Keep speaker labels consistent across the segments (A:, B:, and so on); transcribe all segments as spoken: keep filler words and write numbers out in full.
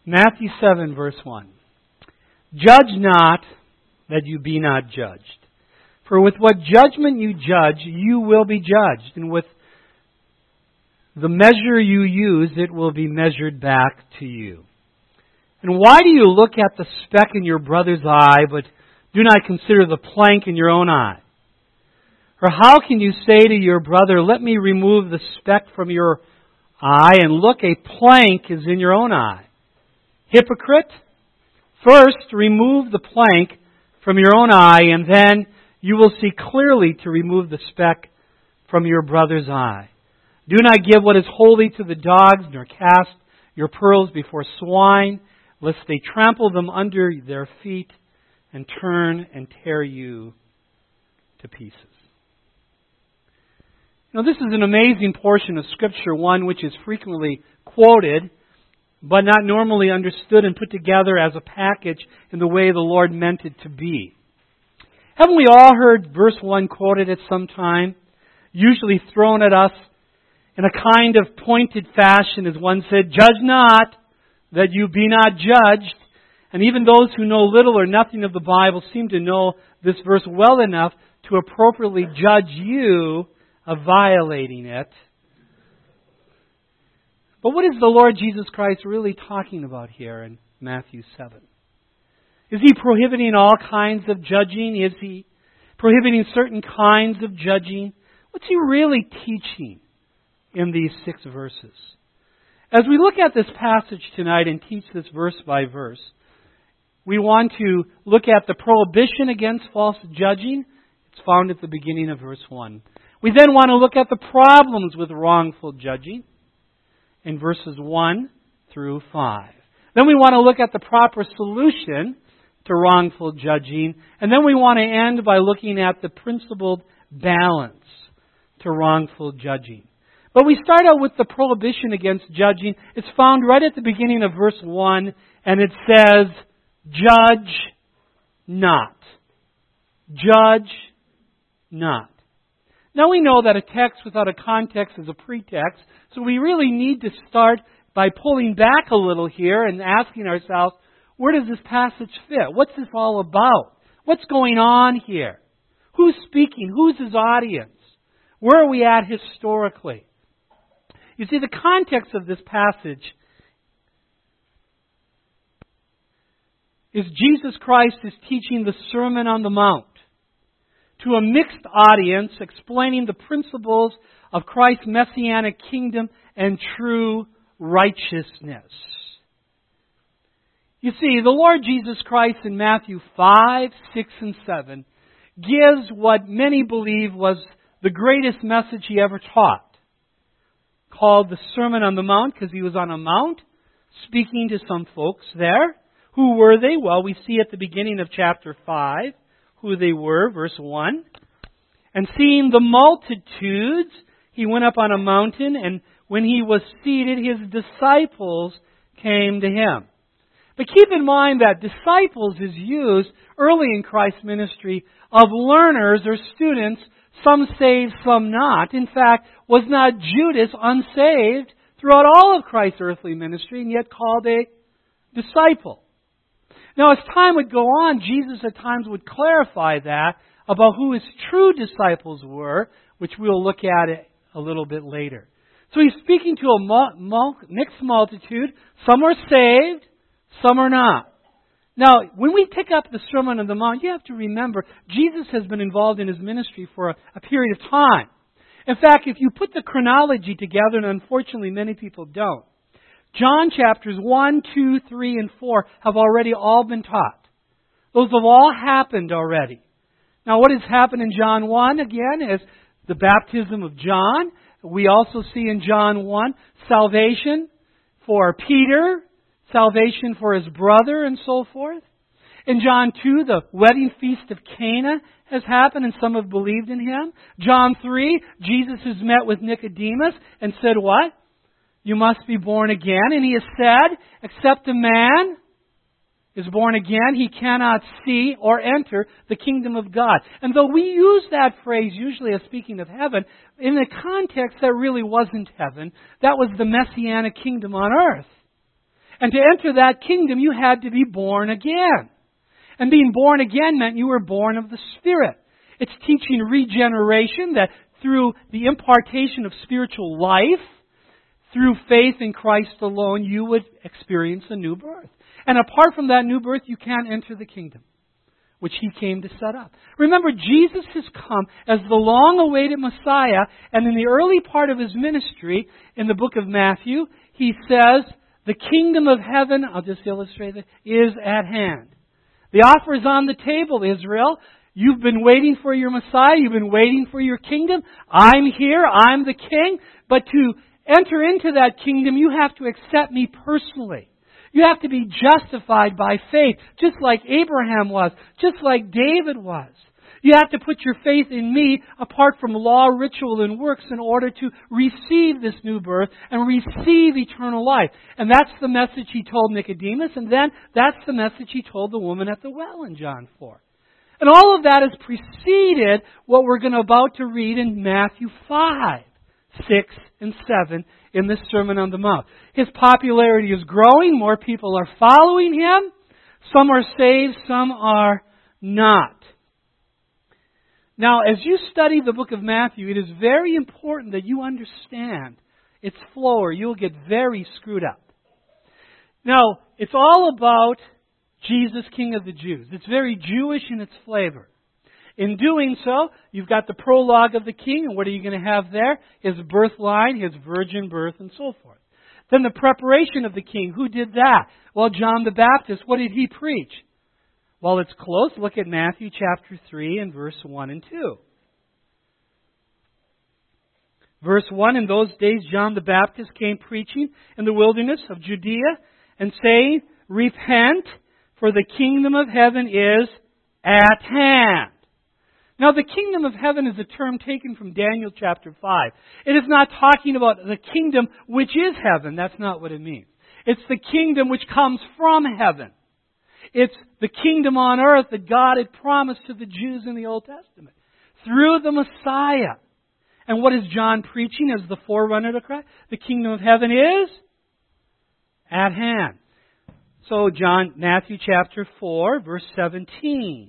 A: Matthew seven, verse one. Judge not, that you be not judged. For with what judgment you judge, you will be judged. And with the measure you use, it will be measured back to you. And why do you look at the speck in your brother's eye, but do not consider the plank in your own eye? Or how can you say to your brother, let me remove the speck from your eye, and look, a plank is in your own eye? Hypocrite! First, remove the plank from your own eye, and then you will see clearly to remove the speck from your brother's eye. Do not give what is holy to the dogs, nor cast your pearls before swine, lest they trample them under their feet and turn and tear you to pieces. Now, this is an amazing portion of Scripture, one which is frequently quoted, but not normally understood and put together as a package in the way the Lord meant it to be. Haven't we all heard verse one quoted at some time, usually thrown at us in a kind of pointed fashion, as one said, judge not, that you be not judged. And even those who know little or nothing of the Bible seem to know this verse well enough to appropriately judge you of violating it. But what is the Lord Jesus Christ really talking about here in Matthew seven? Is He prohibiting all kinds of judging? Is He prohibiting certain kinds of judging? What's He really teaching in these six verses? As we look at this passage tonight and teach this verse by verse, we want to look at the prohibition against false judging. It's found at the beginning of verse one. We then want to look at the problems with wrongful judging in verses one through five. Then we want to look at the proper solution to wrongful judging. And then we want to end by looking at the principled balance to wrongful judging. But we start out with the prohibition against judging. It's found right at the beginning of verse one, and it says, judge not. Judge not. Now we know that a text without a context is a pretext, so we really need to start by pulling back a little here and asking ourselves, where does this passage fit? What's this all about? What's going on here? Who's speaking? Who's his audience? Where are we at historically? You see, the context of this passage is Jesus Christ is teaching the Sermon on the Mount to a mixed audience, explaining the principles of Christ's messianic kingdom and true righteousness. You see, the Lord Jesus Christ in Matthew five, six, and seven gives what many believe was the greatest message He ever taught, called the Sermon on the Mount, because He was on a mount speaking to some folks there. Who were they? Well, we see at the beginning of chapter five who they were, verse one. And seeing the multitudes, He went up on a mountain, and when He was seated, His disciples came to Him. But keep in mind that disciples is used early in Christ's ministry of learners or students, some saved, some not. In fact, was not Judas unsaved throughout all of Christ's earthly ministry and yet called a disciple? Now, as time would go on, Jesus at times would clarify that about who His true disciples were, which we'll look at it a little bit later. So He's speaking to a mul- mul- mixed multitude. Some are saved, some are not. Now, when we pick up the Sermon on the Mount, you have to remember, Jesus has been involved in His ministry for a, a period of time. In fact, if you put the chronology together, and unfortunately many people don't, John chapters one, two, three, and four have already all been taught. Those have all happened already. Now, what has happened in John one, again, is the baptism of John. We also see in John one salvation for Peter, salvation for his brother, and so forth. In John two, the wedding feast of Cana has happened, and some have believed in Him. John three, Jesus has met with Nicodemus and said what? You must be born again. And He has said, except a man is born again, he cannot see or enter the kingdom of God. And though we use that phrase usually as speaking of heaven, in the context that really wasn't heaven. That was the Messianic kingdom on earth. And to enter that kingdom, you had to be born again. And being born again meant you were born of the Spirit. It's teaching regeneration, that through the impartation of spiritual life, through faith in Christ alone, you would experience a new birth. And apart from that new birth, you can't enter the kingdom, which He came to set up. Remember, Jesus has come as the long-awaited Messiah, and in the early part of His ministry, in the book of Matthew, He says, the kingdom of heaven, I'll just illustrate it, is at hand. The offer is on the table, Israel. You've been waiting for your Messiah. You've been waiting for your kingdom. I'm here. I'm the King. But to enter into that kingdom, you have to accept me personally. You have to be justified by faith, just like Abraham was, just like David was. You have to put your faith in me apart from law, ritual, and works in order to receive this new birth and receive eternal life. And that's the message He told Nicodemus, and then that's the message He told the woman at the well in John four. And all of that has preceded what we're going to about to read in Matthew five, six, and seven in this Sermon on the Mount. His popularity is growing. More people are following Him. Some are saved, some are not. Now, as you study the book of Matthew, it is very important that you understand its flow, or you'll get very screwed up. Now, it's all about Jesus, King of the Jews. It's very Jewish in its flavor. In doing so, you've got the prologue of the King, and what are you going to have there? His birth line, His virgin birth, and so forth. Then the preparation of the King. Who did that? Well, John the Baptist. What did he preach? Well, it's close. Look at Matthew chapter three and verse one and two. Verse one, in those days John the Baptist came preaching in the wilderness of Judea and saying, repent, for the kingdom of heaven is at hand. Now, the kingdom of heaven is a term taken from Daniel chapter five. It is not talking about the kingdom which is heaven. That's not what it means. It's the kingdom which comes from heaven. It's the kingdom on earth that God had promised to the Jews in the Old Testament through the Messiah. And what is John preaching as the forerunner to Christ? The kingdom of heaven is at hand. So John, Matthew chapter four, verse seventeen.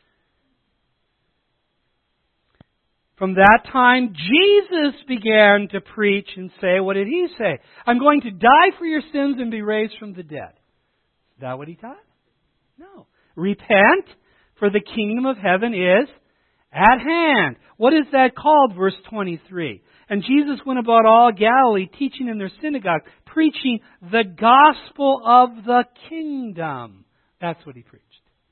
A: From that time, Jesus began to preach and say, what did He say? I'm going to die for your sins and be raised from the dead. Is that what He taught? No. Repent, for the kingdom of heaven is at hand. What is that called? Verse twenty-three. And Jesus went about all Galilee, teaching in their synagogue, preaching the gospel of the kingdom. That's what He preached.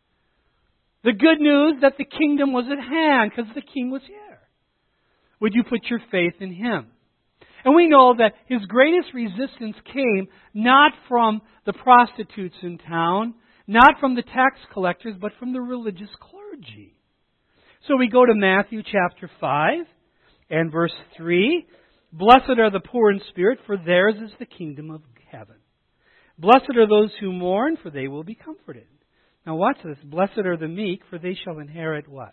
A: The good news that the kingdom was at hand because the King was here. Would you put your faith in Him? And we know that His greatest resistance came not from the prostitutes in town, not from the tax collectors, but from the religious clergy. So we go to Matthew chapter five and verse three. Blessed are the poor in spirit, for theirs is the kingdom of heaven. Blessed are those who mourn, for they will be comforted. Now watch this. Blessed are the meek, for they shall inherit what?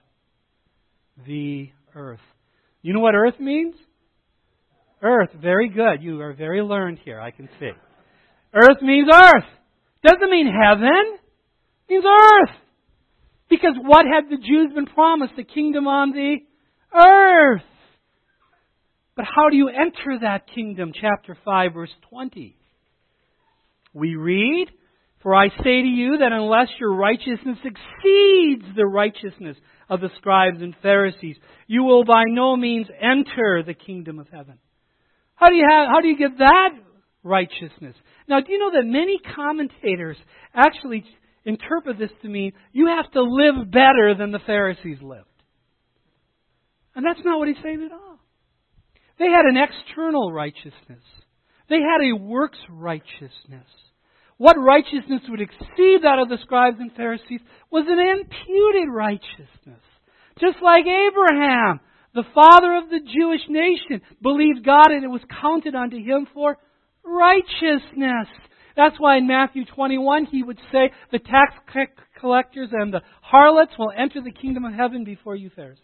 A: The earth. You know what earth means? Earth. Very good. You are very learned here, I can see. Earth means earth. Doesn't mean heaven. It means earth. Because what had the Jews been promised? The kingdom on the earth. But how do you enter that kingdom? Chapter five, verse twenty. We read, for I say to you that unless your righteousness exceeds the righteousness of the scribes and Pharisees, you will by no means enter the kingdom of heaven. How do you have, how do you get that righteousness? Now, do you know that many commentators actually interpret this to mean you have to live better than the Pharisees lived? And that's not what he's saying at all. They had an external righteousness. They had a works righteousness. What righteousness would exceed that of the scribes and Pharisees was an imputed righteousness. Just like Abraham, the father of the Jewish nation, believed God and it was counted unto him for righteousness. That's why in Matthew twenty-one he would say, the tax collectors and the harlots will enter the kingdom of heaven before you Pharisees.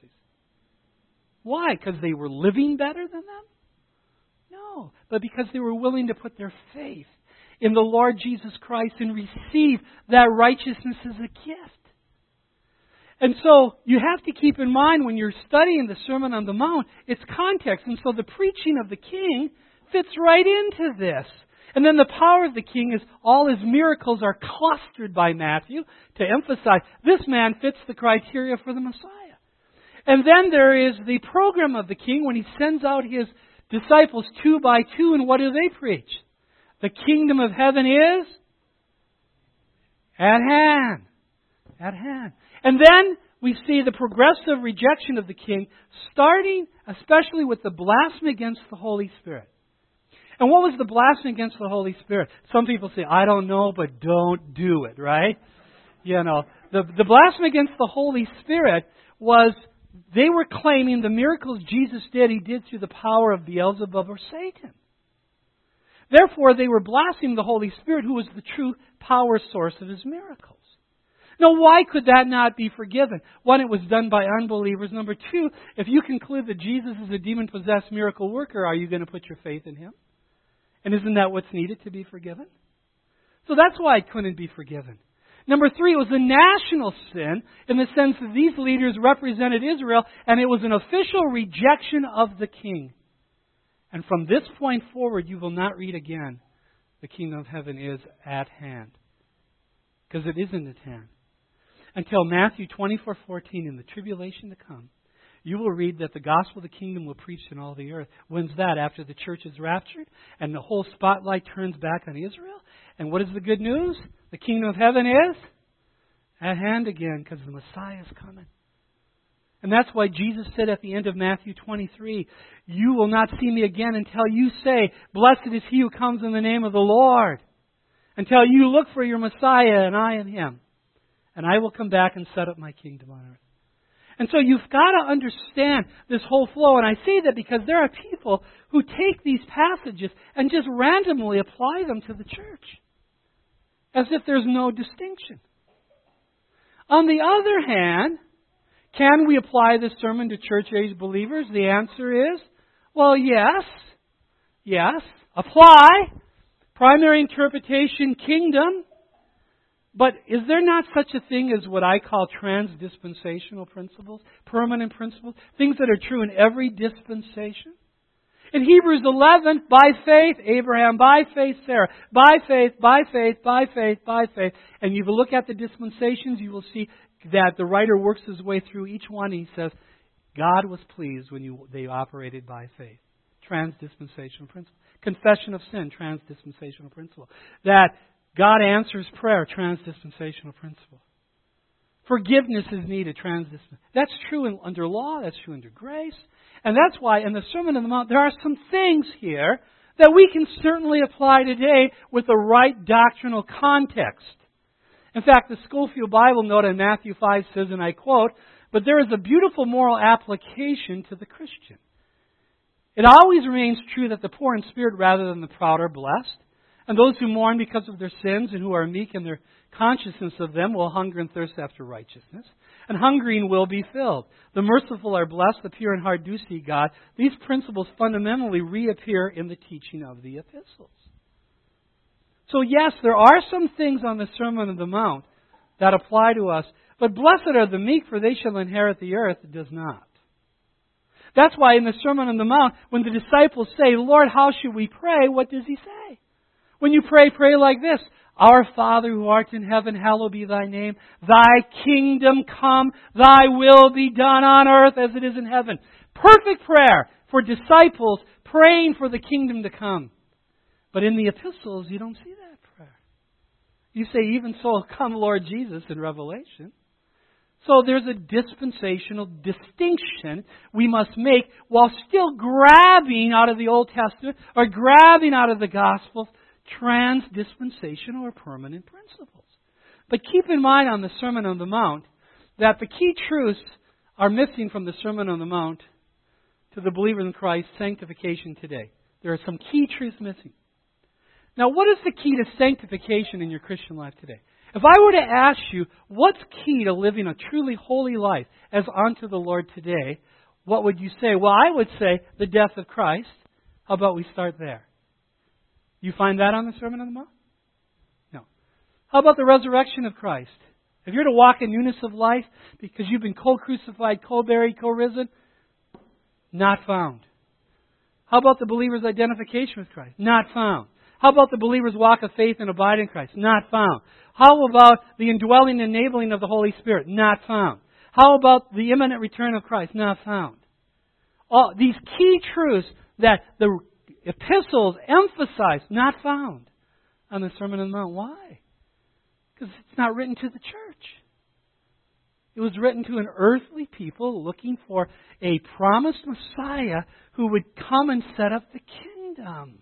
A: Why? Because they were living better than them? No, but because they were willing to put their faith in the Lord Jesus Christ and receive that righteousness as a gift. And so you have to keep in mind when you're studying the Sermon on the Mount, its context. And so the preaching of the King fits right into this. And then the power of the King is all His miracles are clustered by Matthew to emphasize this man fits the criteria for the Messiah. And then there is the program of the King when He sends out His disciples two by two, and what do they preach? The kingdom of heaven is at hand. At hand. And then we see the progressive rejection of the King, starting especially with the blasphemy against the Holy Spirit. And what was the blasphemy against the Holy Spirit? Some people say, I don't know, but don't do it, right? You know, the, the blasphemy against the Holy Spirit was they were claiming the miracles Jesus did, He did through the power of Beelzebub or Satan. Therefore, they were blaspheming the Holy Spirit, who was the true power source of His miracles. Now, why could that not be forgiven? One, it was done by unbelievers. Number two, if you conclude that Jesus is a demon-possessed miracle worker, are you going to put your faith in Him? And isn't that what's needed to be forgiven? So that's why it couldn't be forgiven. Number three, it was a national sin in the sense that these leaders represented Israel, and it was an official rejection of the King. And from this point forward, you will not read again, the kingdom of heaven is at hand. Because it isn't at hand. Until Matthew twenty-four fourteen, in the tribulation to come, you will read that the gospel of the kingdom will preach in all the earth. When's that? After the church is raptured and the whole spotlight turns back on Israel? And what is the good news? The kingdom of heaven is at hand again because the Messiah is coming. And that's why Jesus said at the end of Matthew twenty-three, you will not see me again until you say, blessed is he who comes in the name of the Lord. Until you look for your Messiah and I in Him. And I will come back and set up my kingdom on earth. And so you've got to understand this whole flow. And I say that because there are people who take these passages and just randomly apply them to the church. As if there's no distinction. On the other hand, can we apply this sermon to church-age believers? The answer is, well, yes. Yes. Apply. Primary interpretation, kingdom. But is there not such a thing as what I call trans-dispensational principles? Permanent principles? Things that are true in every dispensation? In Hebrews eleven, by faith, Abraham, by faith, Sarah, by faith, by faith, by faith, by faith. And you look at the dispensations, you will see that the writer works his way through each one. He says, God was pleased when you, they operated by faith. Trans-dispensational principle. Confession of sin, trans-dispensational principle. That God answers prayer, trans-dispensational principle. Forgiveness is needed, trans-dispensational. That's true in, under law, that's true under grace. And that's why in the Sermon on the Mount, there are some things here that we can certainly apply today with the right doctrinal context. In fact, the Schofield Bible note in Matthew five says, and I quote, but there is a beautiful moral application to the Christian. It always remains true that the poor in spirit rather than the proud are blessed. And those who mourn because of their sins and who are meek in their consciousness of them will hunger and thirst after righteousness. And hungering will be filled. The merciful are blessed, the pure in heart do see God. These principles fundamentally reappear in the teaching of the epistles. So yes, there are some things on the Sermon on the Mount that apply to us. But blessed are the meek, for they shall inherit the earth. It does not. That's why in the Sermon on the Mount, when the disciples say, Lord, how should we pray? What does He say? When you pray, pray like this. Our Father who art in heaven, hallowed be Thy name. Thy kingdom come. Thy will be done on earth as it is in heaven. Perfect prayer for disciples praying for the kingdom to come. But in the epistles, you don't see that prayer. You say, even so, come Lord Jesus in Revelation. So there's a dispensational distinction we must make while still grabbing out of the Old Testament or grabbing out of the Gospels trans-dispensational or permanent principles. But keep in mind on the Sermon on the Mount that the key truths are missing from the Sermon on the Mount to the believer in Christ sanctification today. There are some key truths missing. Now, what is the key to sanctification in your Christian life today? If I were to ask you, what's key to living a truly holy life as unto the Lord today, what would you say? Well, I would say the death of Christ. How about we start there? You find that on the Sermon on the Mount? How about the resurrection of Christ? If you're to walk in newness of life because you've been co-crucified, co-buried, co-risen, not found. How about the believer's identification with Christ? Not found. How about the believer's walk of faith and abide in Christ? Not found. How about the indwelling and enabling of the Holy Spirit? Not found. How about the imminent return of Christ? Not found. All these key truths that the epistles emphasize, not found on the Sermon on the Mount. Why? Because it's not written to the church. It was written to an earthly people looking for a promised Messiah who would come and set up the kingdom.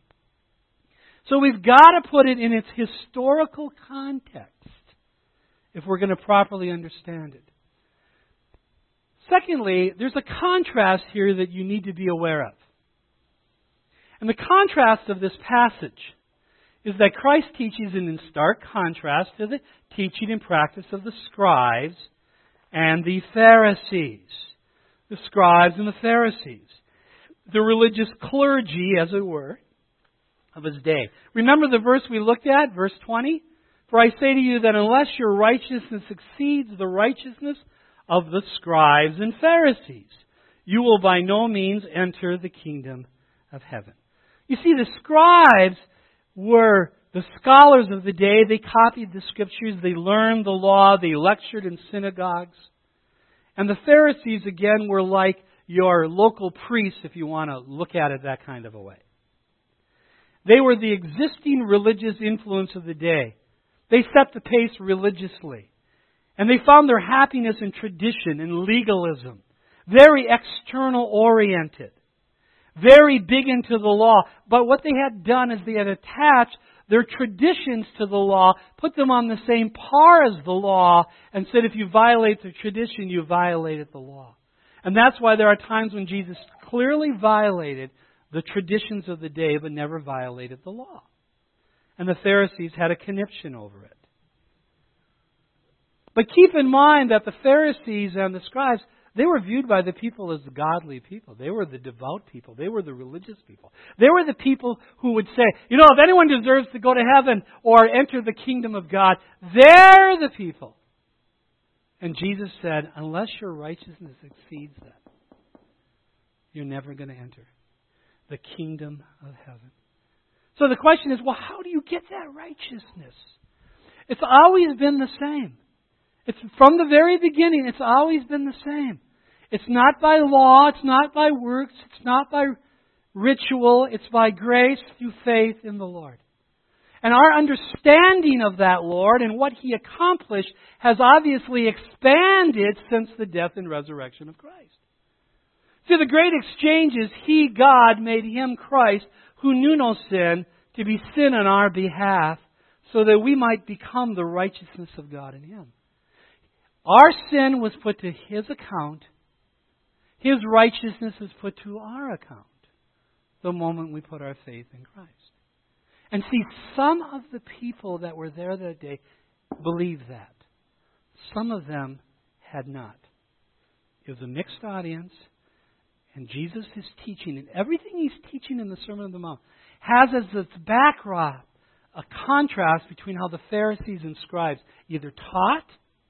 A: So we've got to put it in its historical context if we're going to properly understand it. Secondly, there's a contrast here that you need to be aware of. And the contrast of this passage is that Christ teaches in stark contrast to the teaching and practice of the scribes and the Pharisees. The scribes and the Pharisees. The religious clergy, as it were, of his day. Remember the verse we looked at, verse twenty? For I say to you that unless your righteousness exceeds the righteousness of the scribes and Pharisees, you will by no means enter the kingdom of heaven. You see, the scribes were the scholars of the day. They copied the Scriptures. They learned the law. They lectured in synagogues. And the Pharisees, again, were like your local priests, if you want to look at it that kind of a way. They were the existing religious influence of the day. They set the pace religiously. And they found their happiness in tradition and legalism. Very external oriented. Very big into the law. But what they had done is they had attached their traditions to the law, put them on the same par as the law, and said if you violate the tradition, you violated the law. And that's why there are times when Jesus clearly violated the traditions of the day, but never violated the law. And the Pharisees had a conniption over it. But keep in mind that the Pharisees and the scribes, they were viewed by the people as the godly people. They were the devout people. They were the religious people. They were the people who would say, you know, if anyone deserves to go to heaven or enter the kingdom of God, they're the people. And Jesus said, unless your righteousness exceeds that, you're never going to enter the kingdom of heaven. So the question is, well, how do you get that righteousness? It's always been the same. It's from the very beginning, it's always been the same. It's not by law, it's not by works, it's not by ritual, it's by grace through faith in the Lord. And our understanding of that Lord and what He accomplished has obviously expanded since the death and resurrection of Christ. See, the great exchange is He, God, made Him, Christ, who knew no sin, to be sin on our behalf, so that we might become the righteousness of God in Him. Our sin was put to His account. His righteousness is put to our account the moment we put our faith in Christ. And see, some of the people that were there that day believed that. Some of them had not. It was a mixed audience. And Jesus is teaching, and everything He's teaching in the Sermon on the Mount has as its backdrop a contrast between how the Pharisees and scribes either taught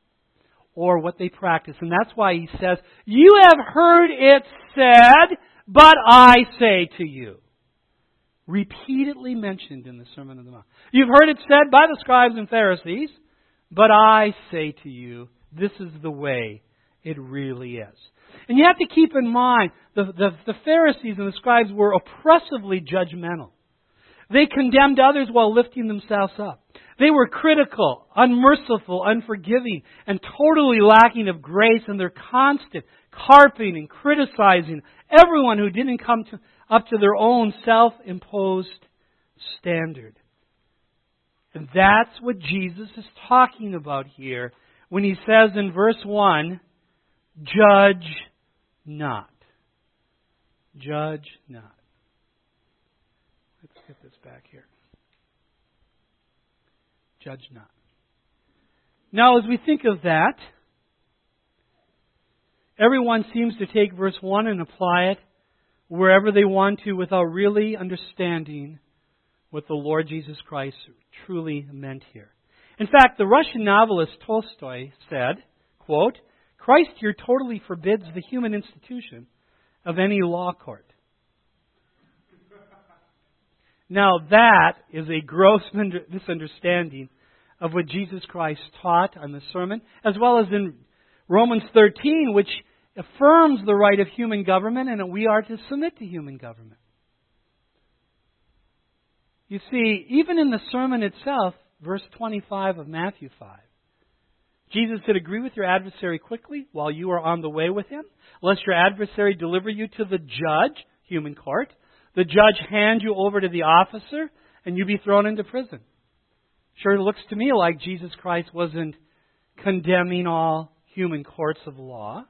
A: or what they practiced. And that's why He says, you have heard it said, but I say to you. Repeatedly mentioned in the Sermon on the Mount. You've heard it said by the scribes and Pharisees, but I say to you, this is the way it really is. And you have to keep in mind, the, the, the Pharisees and the scribes were oppressively judgmental. They condemned others while lifting themselves up. They were critical, unmerciful, unforgiving, and totally lacking of grace, and they're constant carping and criticizing everyone who didn't come to, up to their own self-imposed standard. And that's what Jesus is talking about here when He says in verse one, judge not. Judge not. Let's get this back here. Judge not. Now, as we think of that, everyone seems to take verse one and apply it wherever they want to without really understanding what the Lord Jesus Christ truly meant here. In fact, the Russian novelist Tolstoy said, quote, "Christ here totally forbids the human institution of any law court." Now that is a gross misunderstanding of what Jesus Christ taught on the sermon, as well as in Romans thirteen, which affirms the right of human government and that we are to submit to human government. You see, even in the sermon itself, verse twenty-five of Matthew five, Jesus said, "Agree with your adversary quickly while you are on the way with him, lest your adversary deliver you to the judge," human court, "the judge hand you over to the officer, and you be thrown into prison." Sure looks to me like Jesus Christ wasn't condemning all human courts of law.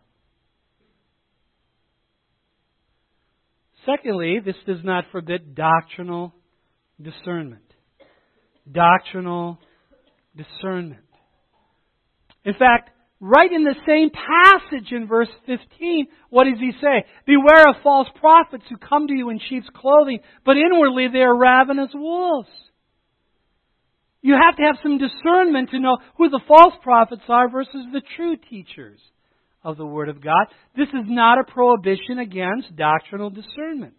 A: Secondly, this does not forbid doctrinal discernment. Doctrinal discernment. In fact, right in the same passage in verse fifteen, what does he say? "Beware of false prophets who come to you in sheep's clothing, but inwardly they are ravenous wolves." You have to have some discernment to know who the false prophets are versus the true teachers of the Word of God. This is not a prohibition against doctrinal discernment.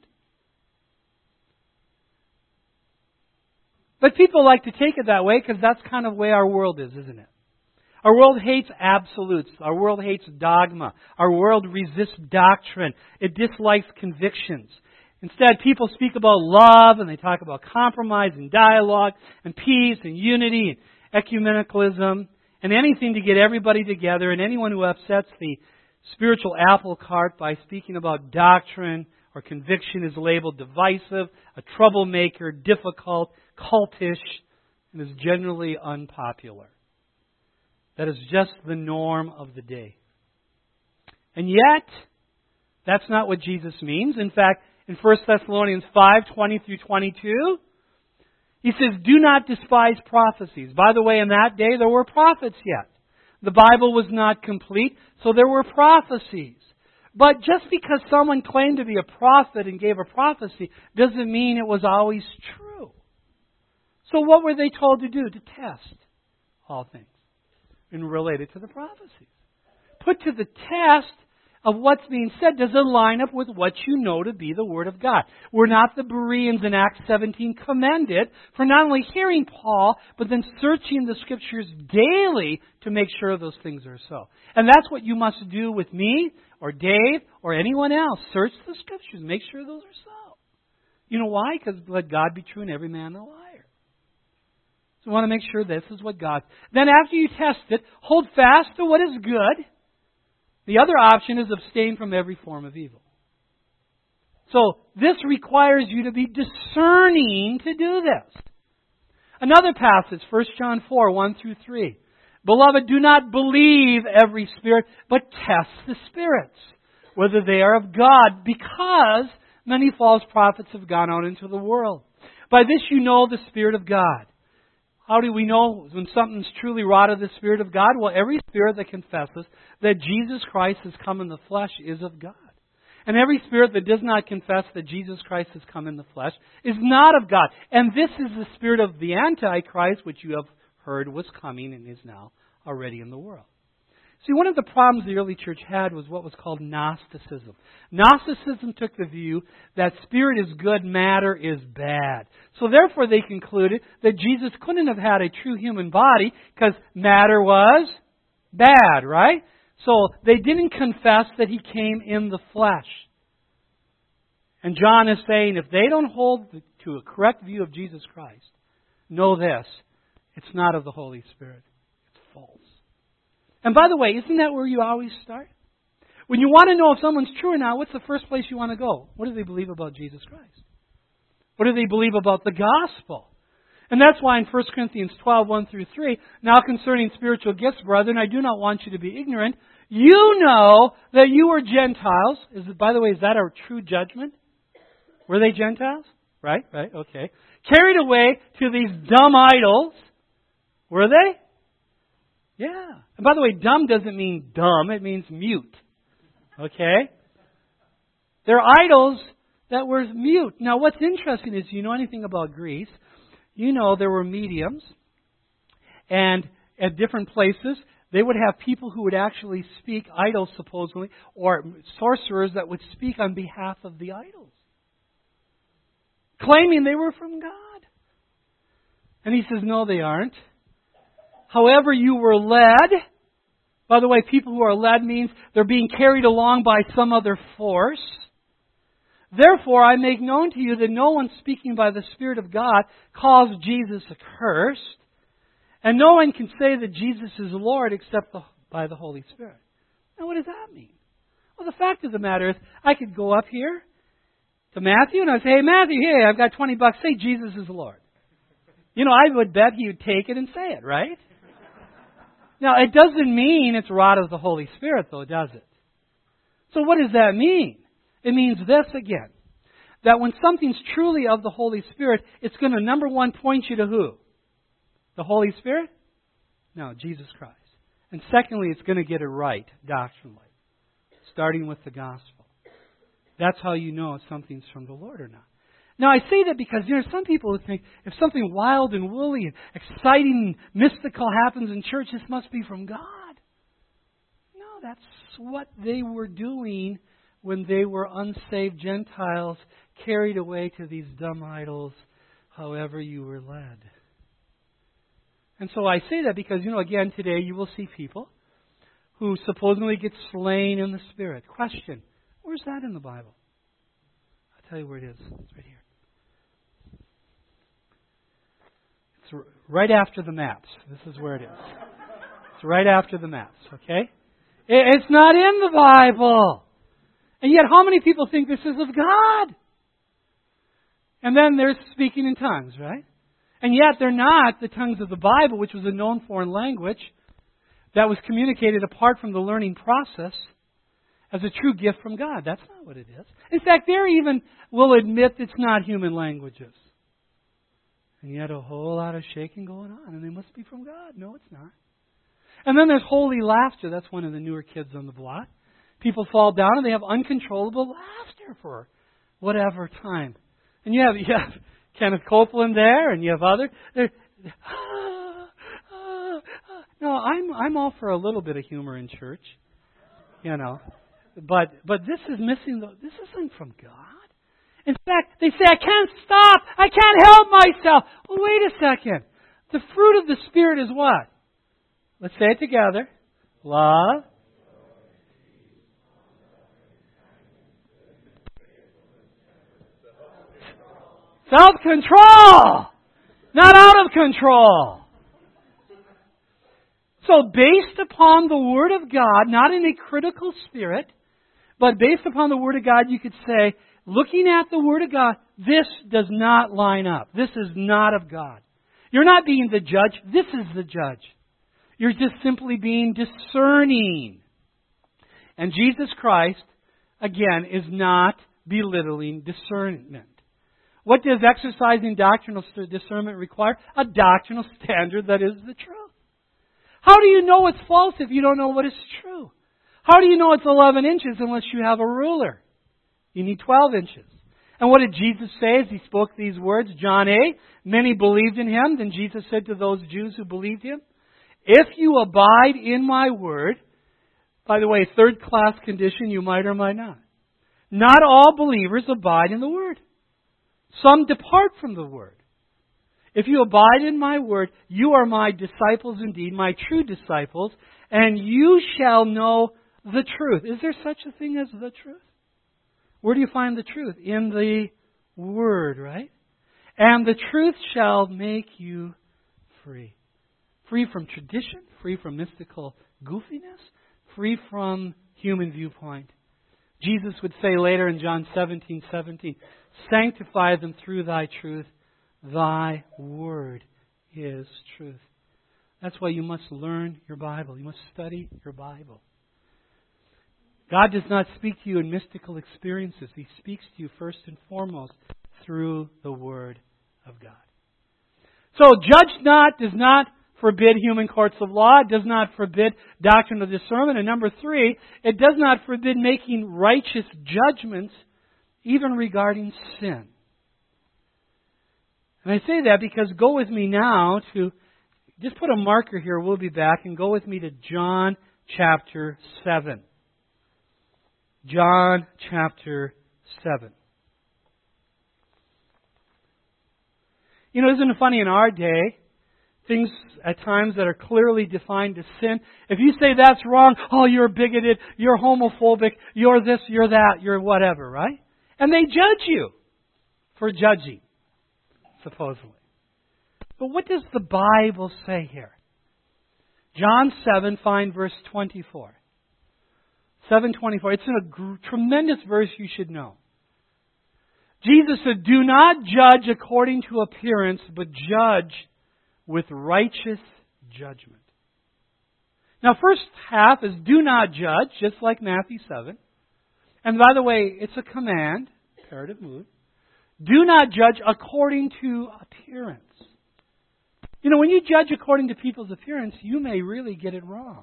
A: But people like to take it that way because that's kind of the way our world is, isn't it? Our world hates absolutes. Our world hates dogma. Our world resists doctrine. It dislikes convictions. Instead, people speak about love and they talk about compromise and dialogue and peace and unity and ecumenicalism and anything to get everybody together. And anyone who upsets the spiritual apple cart by speaking about doctrine or conviction is labeled divisive, a troublemaker, difficult, cultish, and is generally unpopular. That is just the norm of the day. And yet, that's not what Jesus means. In fact, in First Thessalonians five, twenty through twenty-two, he says, "Do not despise prophecies." By the way, in that day there were prophets yet. The Bible was not complete, so there were prophecies. But just because someone claimed to be a prophet and gave a prophecy doesn't mean it was always true. So what were they told to do? To test all things and related to the prophecies. Put to the test of what's being said. Does it line up with what you know to be the Word of God? Were not the Bereans in Acts seventeen commended for not only hearing Paul, but then searching the Scriptures daily to make sure those things are so? And that's what you must do with me, or Dave, or anyone else. Search the Scriptures. Make sure those are so. You know why? Because let God be true and every man a liar. So we want to make sure this is what God... Then after you test it, hold fast to what is good. The other option is abstain from every form of evil. So this requires you to be discerning to do this. Another passage, First John four, one through three. "Beloved, do not believe every spirit, but test the spirits, whether they are of God, because many false prophets have gone out into the world. By this you know the Spirit of God." How do we know when something's truly wrought of the Spirit of God? Well, every spirit that confesses that Jesus Christ has come in the flesh is of God. And every spirit that does not confess that Jesus Christ has come in the flesh is not of God. And this is the spirit of the Antichrist, which you have heard was coming and is now already in the world. See, one of the problems the early church had was what was called Gnosticism. Gnosticism took the view that spirit is good, matter is bad. So therefore they concluded that Jesus couldn't have had a true human body because matter was bad, right? So they didn't confess that He came in the flesh. And John is saying if they don't hold to a correct view of Jesus Christ, know this, it's not of the Holy Spirit. It's false. And by the way, isn't that where you always start? When you want to know if someone's true or not, what's the first place you want to go? What do they believe about Jesus Christ? What do they believe about the gospel? And that's why in First Corinthians twelve, one through three, "Now concerning spiritual gifts, brethren, I do not want you to be ignorant. You know that you were Gentiles." Is it, by the way, is that a true judgment? Were they Gentiles? Right, right, okay. "Carried away to these dumb idols." Were they? Yeah. And by the way, dumb doesn't mean dumb. It means mute. Okay? They're idols that were mute. Now, what's interesting is, you know anything about Greece, you know there were mediums. And at different places, they would have people who would actually speak, idols supposedly, or sorcerers that would speak on behalf of the idols, claiming they were from God. And he says, no, they aren't. However you were led, by the way, people who are led means they're being carried along by some other force. Therefore, I make known to you that no one speaking by the Spirit of God calls Jesus accursed. And no one can say that Jesus is Lord except the, by the Holy Spirit. Now, what does that mean? Well, the fact of the matter is, I could go up here to Matthew and I'd say, hey, Matthew, hey, I've got twenty bucks. Say Jesus is Lord. You know, I would bet he would take it and say it, right? Now, it doesn't mean it's wrought of the Holy Spirit, though, does it? So what does that mean? It means this again, that when something's truly of the Holy Spirit, it's going to, number one, point you to who? The Holy Spirit? No, Jesus Christ. And secondly, it's going to get it right doctrinally, starting with the gospel. That's how you know if something's from the Lord or not. Now, I say that because there are some people who think if something wild and woolly and exciting and mystical happens in church, this must be from God. No, that's what they were doing when they were unsaved Gentiles carried away to these dumb idols, however you were led. And so I say that because, you know, again, today you will see people who supposedly get slain in the Spirit. Question, where's that in the Bible? I'll tell you where it is. It's right here. It's right after the maps. This is where it is. It's right after the maps, okay? It's not in the Bible. And yet, how many people think this is of God? And then there's speaking in tongues, right? And yet they're not the tongues of the Bible, which was a known foreign language that was communicated apart from the learning process as a true gift from God. That's not what it is. In fact, they even will admit it's not human languages. And yet a whole lot of shaking going on, and they must be from God. No, it's not. And then there's holy laughter. That's one of the newer kids on the block. People fall down and they have uncontrollable laughter for whatever time. And you have, you have Kenneth Copeland there, and you have others. Ah, ah, ah. No, I'm I'm all for a little bit of humor in church, you know. But but this is missing. The, this isn't from God. In fact, they say I can't stop. I can't help myself. Well, wait a second. The fruit of the Spirit is what? Let's say it together. Love. Self-control! Not out of control. So based upon the Word of God, not in a critical spirit, but based upon the Word of God, you could say, looking at the Word of God, this does not line up. This is not of God. You're not being the judge. This is the judge. You're just simply being discerning. And Jesus Christ, again, is not belittling discernment. What does exercising doctrinal discernment require? A doctrinal standard that is the truth. How do you know it's false if you don't know what is true? How do you know it's eleven inches unless you have a ruler? You need twelve inches. And what did Jesus say as He spoke these words? John eight, many believed in Him. Then Jesus said to those Jews who believed Him, if you abide in my word, by the way, third class condition, you might or might not. Not all believers abide in the word. Some depart from the word. If you abide in my word, you are my disciples indeed, my true disciples, and you shall know the truth. Is there such a thing as the truth? Where do you find the truth? In the word, right? And the truth shall make you free. Free from tradition, free from mystical goofiness, free from human viewpoint. Jesus would say later in John seventeen seventeen, sanctify them through thy truth. Thy word is truth. That's why you must learn your Bible. You must study your Bible. God does not speak to you in mystical experiences. He speaks to you first and foremost through the Word of God. So, judge not does not forbid human courts of law. It does not forbid doctrine of discernment. And number three, it does not forbid making righteous judgments even regarding sin. And I say that because go with me now to just put a marker here. We'll be back and go with me to John chapter seven. John chapter seven. You know, isn't it funny in our day, things at times that are clearly defined as sin, if you say that's wrong, oh, you're bigoted, you're homophobic, you're this, you're that, you're whatever, right? And they judge you for judging, supposedly. But what does the Bible say here? John seven, find verse twenty-four. seven twenty-four. It's in a gr- tremendous verse you should know. Jesus said, "Do not judge according to appearance, but judge with righteous judgment." Now, first half is do not judge, just like Matthew seven. And by the way, it's a command, imperative mood. Do not judge according to appearance. You know, when you judge according to people's appearance, you may really get it wrong.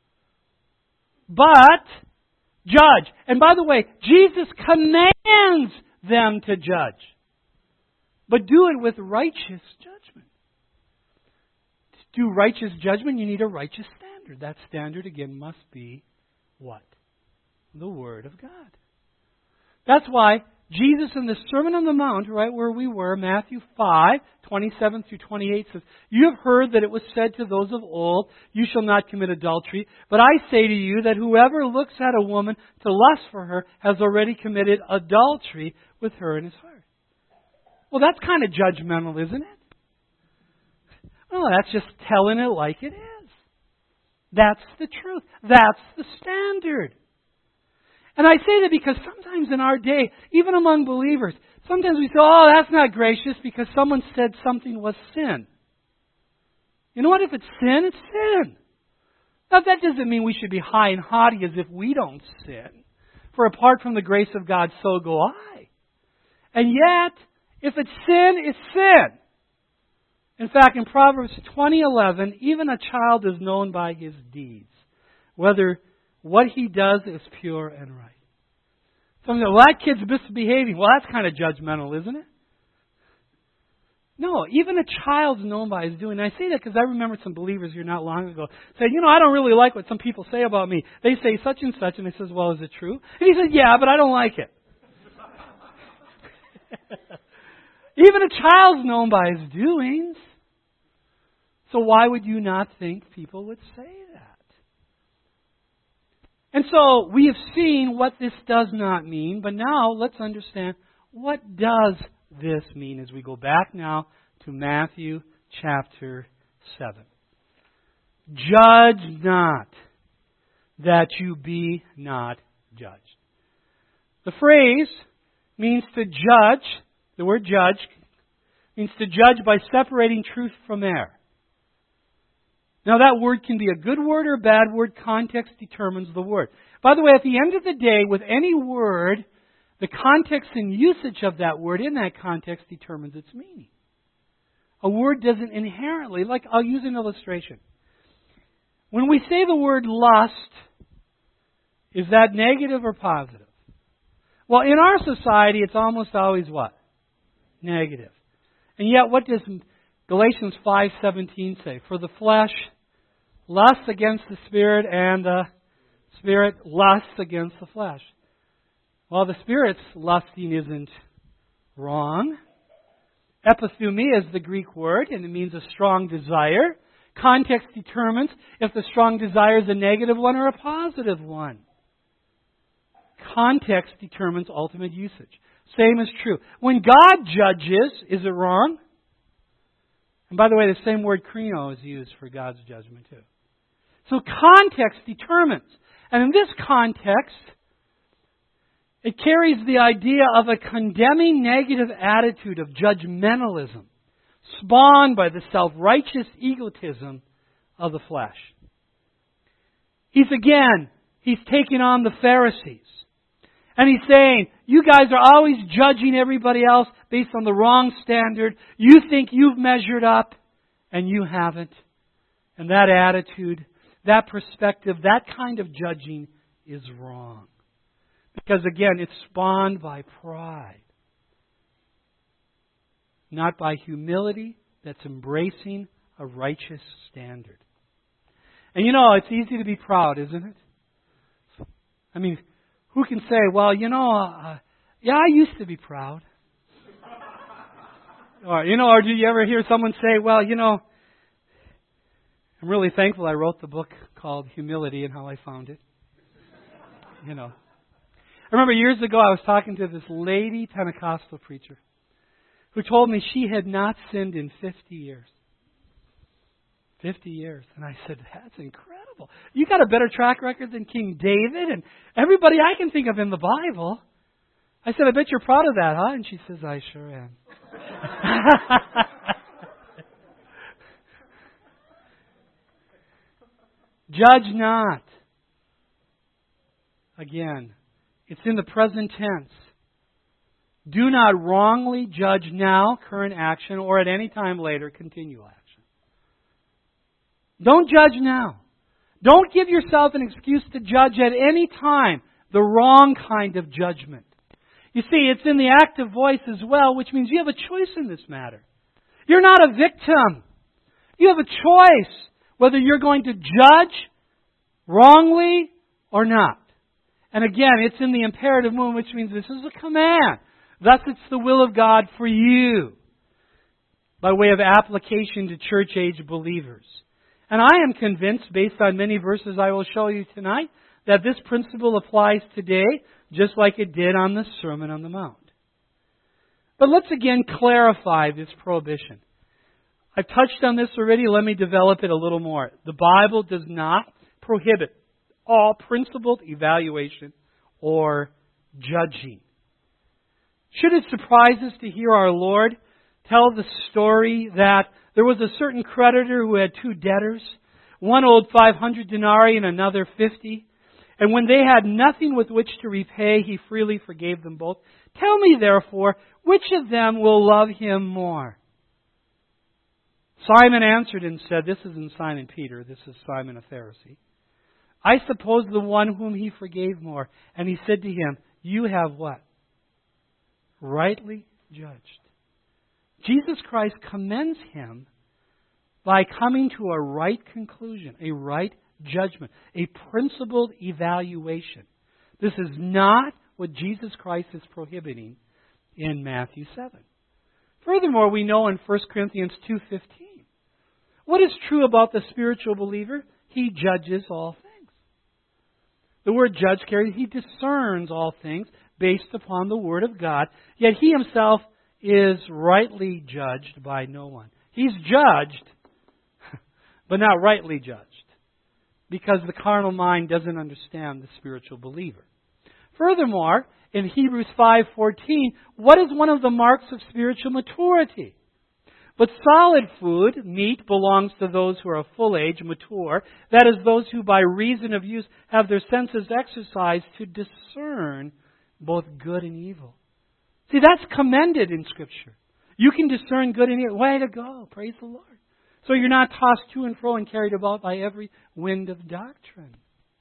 A: But judge. And by the way, Jesus commands them to judge. But do it with righteous judgment. To do righteous judgment, you need a righteous standard. That standard, again, must be what? The Word of God. That's why Jesus in the Sermon on the Mount, right where we were, Matthew five, twenty-seven through twenty-eight says, "You have heard that it was said to those of old, 'You shall not commit adultery.' But I say to you that whoever looks at a woman to lust for her has already committed adultery with her in his heart." Well, that's kind of judgmental, isn't it? Well, that's just telling it like it is. That's the truth. That's the standard. And I say that because sometimes in our day, even among believers, sometimes we say, oh, that's not gracious because someone said something was sin. You know what? If it's sin, it's sin. Now, that doesn't mean we should be high and haughty as if we don't sin. For apart from the grace of God, so go I. And yet, if it's sin, it's sin. In fact, in Proverbs twenty eleven, even a child is known by his deeds, whether what he does is pure and right. Some say, well, that kid's misbehaving. Well, that's kind of judgmental, isn't it? No, even a child's known by his doing. And I say that because I remember some believers here not long ago saying, you know, I don't really like what some people say about me. They say such and such, and I says, well, is it true? And he said, yeah, but I don't like it. Even a child's known by his doings. So why would you not think people would say that? And so we have seen what this does not mean, but now let's understand what does this mean as we go back now to Matthew chapter seven. Judge not, that you be not judged. The phrase means to judge, the word judge means to judge by separating truth from error. Now that word can be a good word or a bad word. Context determines the word. By the way, at the end of the day, with any word, the context and usage of that word in that context determines its meaning. A word doesn't inherently, like I'll use an illustration. When we say the word lust, is that negative or positive? Well, in our society, it's almost always what? Negative. And yet, what does Galatians five seventeen say? For the flesh lusts against the Spirit, and the Spirit lusts against the flesh. Well, the Spirit's lusting isn't wrong. Epithumia is the Greek word, and it means a strong desire. Context determines if the strong desire is a negative one or a positive one. Context determines ultimate usage. Same is true. When God judges, is it wrong? And by the way, the same word krino is used for God's judgment too. So context determines. And in this context, it carries the idea of a condemning negative attitude of judgmentalism, spawned by the self-righteous egotism of the flesh. He's again, he's taking on the Pharisees. And he's saying, you guys are always judging everybody else based on the wrong standard. You think you've measured up, and you haven't. And that attitude, that perspective, that kind of judging is wrong. Because again, it's spawned by pride. Not by humility that's embracing a righteous standard. And you know, it's easy to be proud, isn't it? I mean, who can say, well, you know, uh, yeah, I used to be proud. Or, you know, or do you ever hear someone say, well, you know, I'm really thankful I wrote the book called Humility and How I Found It. You know. I remember years ago I was talking to this lady Pentecostal preacher who told me she had not sinned in fifty years. fifty years. And I said, that's incredible. You got a better track record than King David and everybody I can think of in the Bible. I said, I bet you're proud of that, huh? And she says, I sure am. Judge not. Again, it's in the present tense. Do not wrongly judge now, current action, or at any time later, continual action. Don't judge now. Don't give yourself an excuse to judge at any time the wrong kind of judgment. You see, it's in the active voice as well, which means you have a choice in this matter. You're not a victim. You have a choice whether you're going to judge wrongly or not. And again, it's in the imperative mood, which means this is a command. Thus, it's the will of God for you by way of application to church-age believers. And I am convinced, based on many verses I will show you tonight, that this principle applies today just like it did on the Sermon on the Mount. But let's again clarify this prohibition. I've touched on this already. Let me develop it a little more. The Bible does not prohibit all principled evaluation or judging. Should it surprise us to hear our Lord tell the story that there was a certain creditor who had two debtors? One owed five hundred denarii and another fifty. And when they had nothing with which to repay, he freely forgave them both. Tell me, therefore, which of them will love him more? Simon answered and said, this isn't Simon Peter, this is Simon a Pharisee. I suppose the one whom he forgave more. And he said to him, you have what? Rightly judged. Jesus Christ commends him by coming to a right conclusion, a right judgment, a principled evaluation. This is not what Jesus Christ is prohibiting in Matthew seven. Furthermore, we know in First Corinthians two fifteen, what is true about the spiritual believer? He judges all things. The word judge carries, he discerns all things based upon the Word of God, yet he himself is rightly judged by no one. He's judged, but not rightly judged, because the carnal mind doesn't understand the spiritual believer. Furthermore, in Hebrews five fourteen, what is one of the marks of spiritual maturity? But solid food, meat, belongs to those who are of full age, mature. That is, those who by reason of use have their senses exercised to discern both good and evil. See, that's commended in Scripture. You can discern good and evil. Way to go. Praise the Lord. So you're not tossed to and fro and carried about by every wind of doctrine.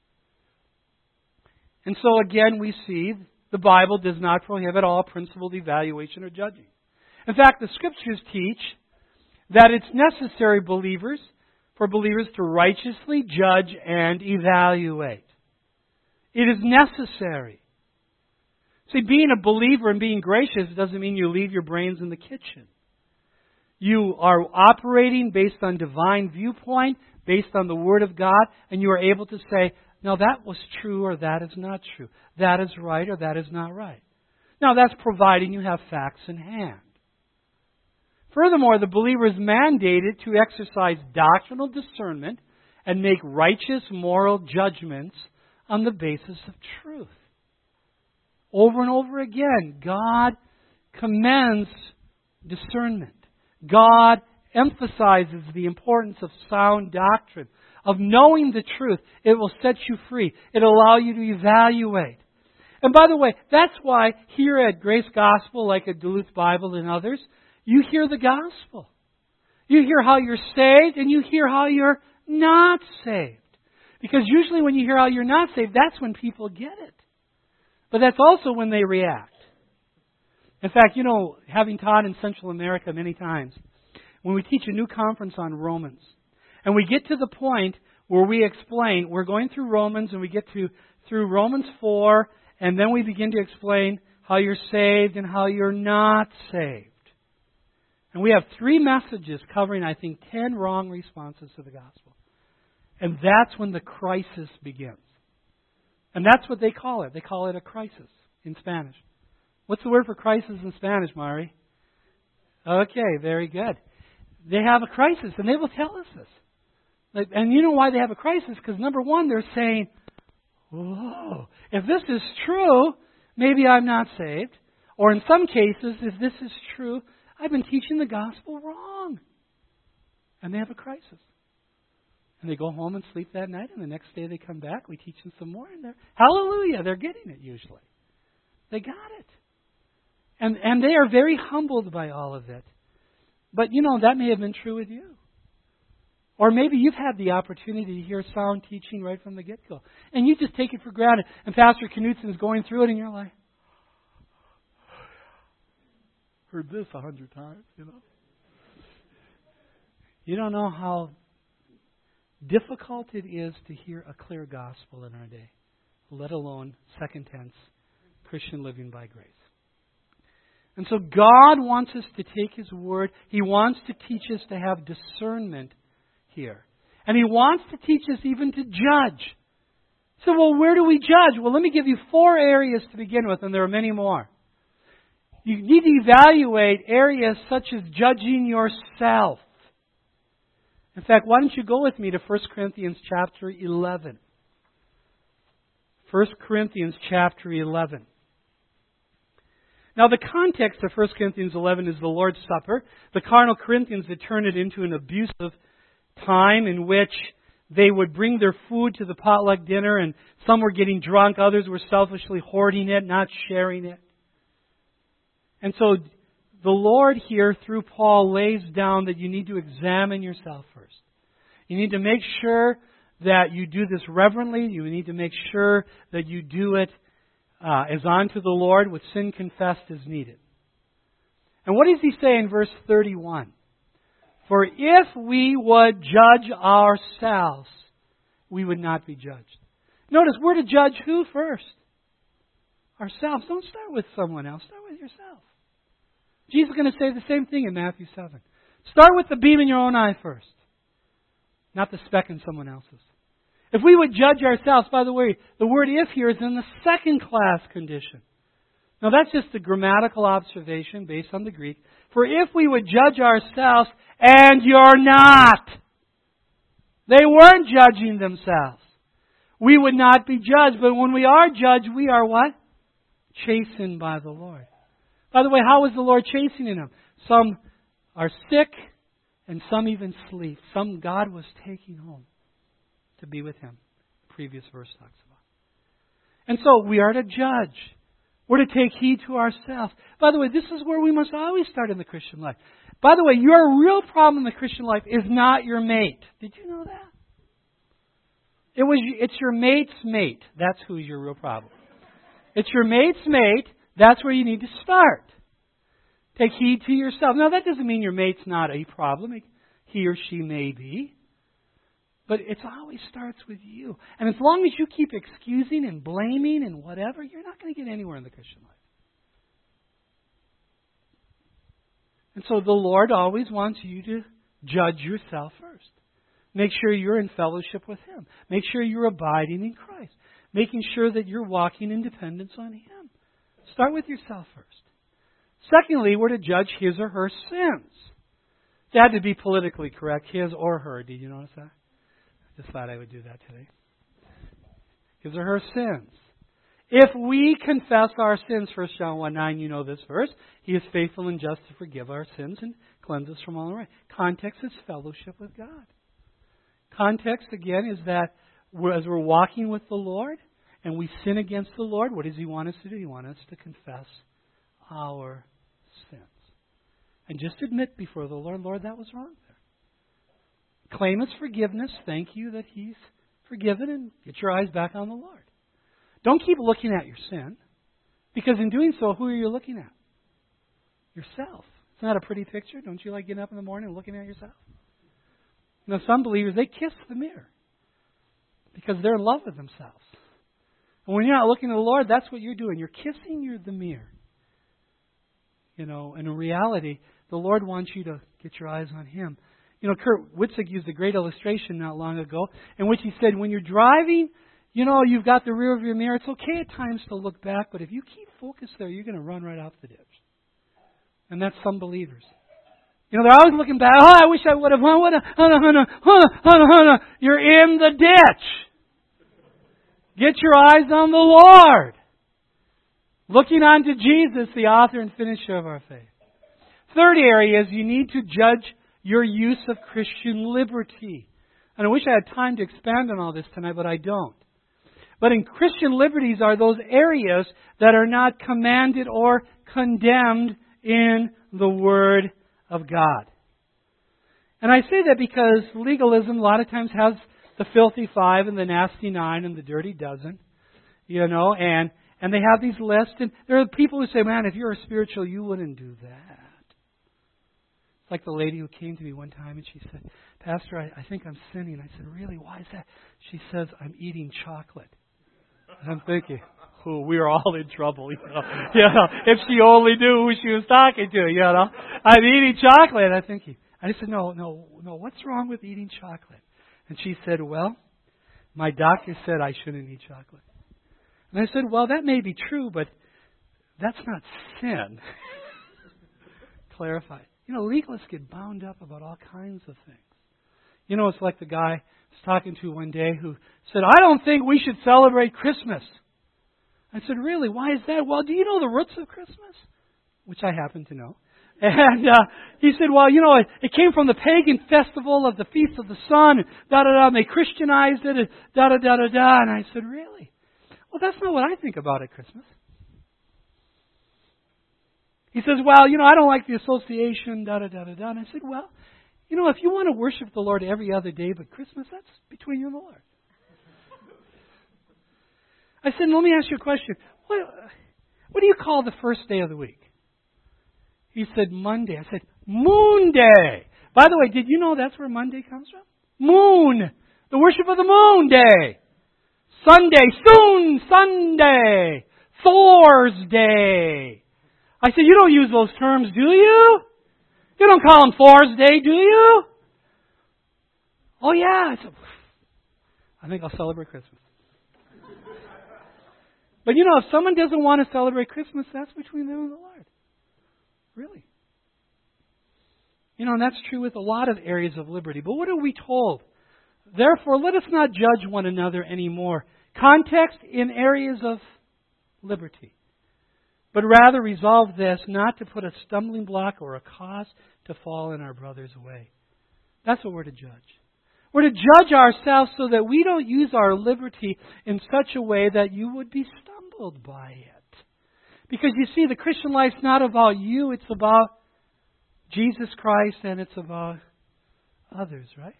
A: And so again, we see the Bible does not prohibit all principled evaluation or judging. In fact, the Scriptures teach that it's necessary, believers, for believers to righteously judge and evaluate. It is necessary. See, being a believer and being gracious doesn't mean you leave your brains in the kitchen. You are operating based on divine viewpoint, based on the Word of God, and you are able to say, no, that was true or that is not true. That is right or that is not right. Now, that's providing you have facts in hand. Furthermore, the believer is mandated to exercise doctrinal discernment and make righteous moral judgments on the basis of truth. Over and over again, God commends discernment. God emphasizes the importance of sound doctrine, of knowing the truth. It will set you free. It will allow you to evaluate. And by the way, that's why here at Grace Gospel, like at Duluth Bible and others, you hear the gospel. You hear how you're saved and you hear how you're not saved. Because usually when you hear how you're not saved, that's when people get it. But that's also when they react. In fact, you know, having taught in Central America many times, when we teach a new conference on Romans. And we get to the point where we explain, we're going through Romans and we get to through Romans four, and then we begin to explain how you're saved and how you're not saved. And we have three messages covering, I think, ten wrong responses to the gospel. And that's when the crisis begins. And that's what they call it. They call it a crisis in Spanish. What's the word for crisis in Spanish, Mari? Okay, very good. They have a crisis, and they will tell us this. And you know why they have a crisis? Because number one, they're saying, whoa, if this is true, maybe I'm not saved. Or in some cases, if this is true, I've been teaching the gospel wrong. And they have a crisis. And they go home and sleep that night, and the next day they come back, we teach them some more, and they're, hallelujah, they're getting it usually. They got it. And and they are very humbled by all of it. But, you know, that may have been true with you. Or maybe you've had the opportunity to hear sound teaching right from the get-go. And you just take it for granted. And Pastor Knutson is going through it, and you're like, heard this a hundred times, you know. You don't know how difficult it is to hear a clear gospel in our day, let alone second tense, Christian living by grace. And so God wants us to take His Word. He wants to teach us to have discernment here. And He wants to teach us even to judge. So, well, where do we judge? Well, let me give you four areas to begin with, and there are many more. You need to evaluate areas such as judging yourself. In fact, why don't you go with me to First Corinthians chapter eleven. First Corinthians chapter eleven. Now, the context of First Corinthians eleven is the Lord's Supper. The carnal Corinthians had turned it into an abusive time in which they would bring their food to the potluck dinner, and some were getting drunk, others were selfishly hoarding it, not sharing it. And so the Lord here, through Paul, lays down that you need to examine yourself first. You need to make sure that you do this reverently. You need to make sure that you do it uh, as unto the Lord, with sin confessed as needed. And what does he say in verse thirty-one? For if we would judge ourselves, we would not be judged. Notice, we're to judge who first? Ourselves. Don't start with someone else. Start with yourself. Jesus is going to say the same thing in Matthew seven. Start with the beam in your own eye first, not the speck in someone else's. If we would judge ourselves, by the way, the word if here is in the second class condition. Now that's just a grammatical observation based on the Greek. For if we would judge ourselves, and you're not. They weren't judging themselves. We would not be judged. But when we are judged, we are what? Chastened by the Lord. By the way, how is the Lord chastening them? Some are sick, and some even sleep. Some God was taking home to be with Him. The previous verse talks about. And so we are to judge. We're to take heed to ourselves. By the way, this is where we must always start in the Christian life. By the way, your real problem in the Christian life is not your mate. Did you know that? It was. It's your mate's mate. That's who's your real problem. It's your mate's mate. That's where you need to start. Take heed to yourself. Now, that doesn't mean your mate's not a problem. He or she may be. But it always starts with you. And as long as you keep excusing and blaming and whatever, you're not going to get anywhere in the Christian life. And so the Lord always wants you to judge yourself first. Make sure you're in fellowship with Him. Make sure you're abiding in Christ. Making sure that you're walking in dependence on Him. Start with yourself first. Secondly, we're to judge his or her sins. It had to be politically correct, his or her. Did you notice that? I just thought I would do that today. His or her sins. If we confess our sins, First John one nine, you know this verse, He is faithful and just to forgive our sins and cleanse us from all right. Context is fellowship with God. Context, again, is that as we're walking with the Lord and we sin against the Lord, what does He want us to do? He wants us to confess our sins. And just admit before the Lord, Lord, that was wrong there. Claim His forgiveness. Thank you that He's forgiven, and get your eyes back on the Lord. Don't keep looking at your sin, because in doing so, who are you looking at? Yourself. Isn't that a pretty picture? Don't you like getting up in the morning and looking at yourself? You know, some believers, they kiss the mirror because they're in love with themselves. And when you're not looking to the Lord, that's what you're doing. You're kissing your, the mirror. You know, and in reality, the Lord wants you to get your eyes on Him. You know, Kurt Witzig used a great illustration not long ago in which he said, when you're driving, you know, you've got the rear of your mirror. It's okay at times to look back, but if you keep focused there, you're going to run right off the ditch. And that's some believers. You know, they're always looking back. Oh, I wish I would have. Oh, would have. Oh, no, oh, no, oh, no, oh, no. You're in the ditch. Get your eyes on the Lord. Looking unto Jesus, the author and finisher of our faith. Third area is you need to judge your use of Christian liberty. And I wish I had time to expand on all this tonight, but I don't. But in Christian liberties are those areas that are not commanded or condemned in the Word of God. And I say that because legalism a lot of times has the filthy five and the nasty nine and the dirty dozen. You know, and, and they have these lists. And there are people who say, man, if you're a spiritual, you wouldn't do that. Like the lady who came to me one time and she said, Pastor, I, I think I'm sinning. I said, really? Why is that? She says, I'm eating chocolate. And I'm thinking, oh, we are all in trouble. You know? you know, if she only knew who she was talking to, you know. I'm eating chocolate. And I'm thinking, I said, no, no, no, what's wrong with eating chocolate? And she said, well, my doctor said I shouldn't eat chocolate. And I said, well, that may be true, but that's not sin. Clarify. You know, legalists get bound up about all kinds of things. You know, it's like the guy I was talking to one day who said, I don't think we should celebrate Christmas. I said, really? Why is that? Well, do you know the roots of Christmas? Which I happen to know. And uh, he said, well, you know, it, it came from the pagan festival of the Feast of the Sun, da-da-da, and they Christianized it, and da-da-da-da-da. And I said, really? Well, that's not what I think about at Christmas. He says, well, you know, I don't like the association, da-da-da-da-da. And I said, well, you know, if you want to worship the Lord every other day but Christmas, that's between you and the Lord. I said, let me ask you a question. What, what do you call the first day of the week? He said, Monday. I said, Moon Day. By the way, did you know that's where Monday comes from? Moon. The worship of the moon day. Sunday. Soon. Sunday. Thor's Day. I said, you don't use those terms, do you? You don't call them Thor's Day, do you? Oh, yeah. I said, I think I'll celebrate Christmas. But you know, if someone doesn't want to celebrate Christmas, that's between them and the Lord. Really. You know, and that's true with a lot of areas of liberty. But what are we told? Therefore, let us not judge one another anymore. Context in areas of liberty. But rather resolve this, not to put a stumbling block or a cause to fall in our brother's way. That's what we're to judge. We're to judge ourselves so that we don't use our liberty in such a way that you would be stumbled by it. Because you see, the Christian life's not about you, it's about Jesus Christ and it's about others, right?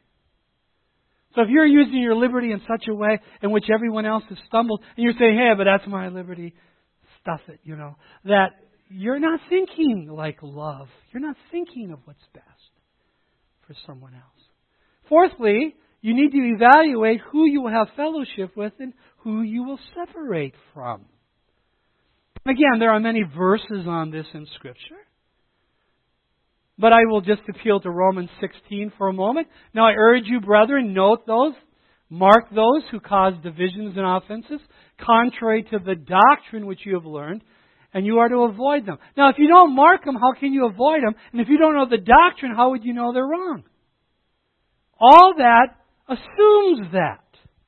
A: So if you're using your liberty in such a way in which everyone else has stumbled, and you're saying, hey, but that's my liberty, stuff it, you know, that you're not thinking like love. You're not thinking of what's best for someone else. Fourthly, you need to evaluate who you will have fellowship with and who you will separate from. Again, there are many verses on this in Scripture. But I will just appeal to Romans sixteen for a moment. Now I urge you, brethren, note those, mark those who cause divisions and offenses, contrary to the doctrine which you have learned, and you are to avoid them. Now if you don't mark them, how can you avoid them? And if you don't know the doctrine, how would you know they're wrong? All that assumes that.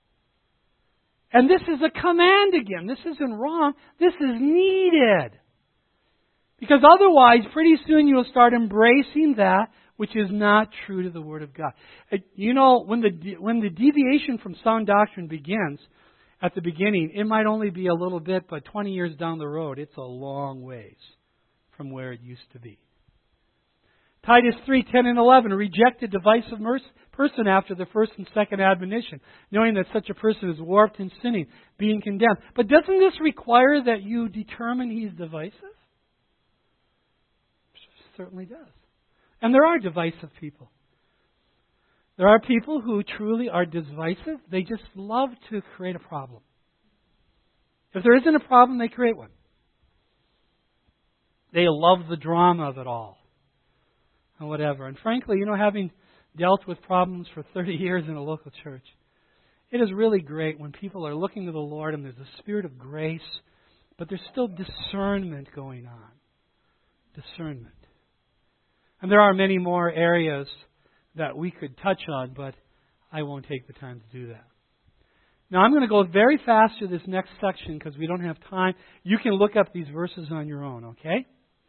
A: And this is a command again. This isn't wrong. This is needed. Because otherwise, pretty soon you'll start embracing that which is not true to the Word of God. You know, when the when the deviation from sound doctrine begins, at the beginning, it might only be a little bit, but twenty years down the road, it's a long ways from where it used to be. Titus three, ten and eleven, reject a divisive person after the first and second admonition, knowing that such a person is warped and sinning, being condemned. But doesn't this require that you determine he's divisive? certainly does. And there are divisive people. There are people who truly are divisive. They just love to create a problem. If there isn't a problem, they create one. They love the drama of it all. And whatever. And frankly, you know, having dealt with problems for thirty years in a local church, it is really great when people are looking to the Lord and there's a spirit of grace, but there's still discernment going on. Discernment. And there are many more areas that we could touch on, but I won't take the time to do that. Now, I'm going to go very fast through this next section because we don't have time. You can look up these verses on your own, okay?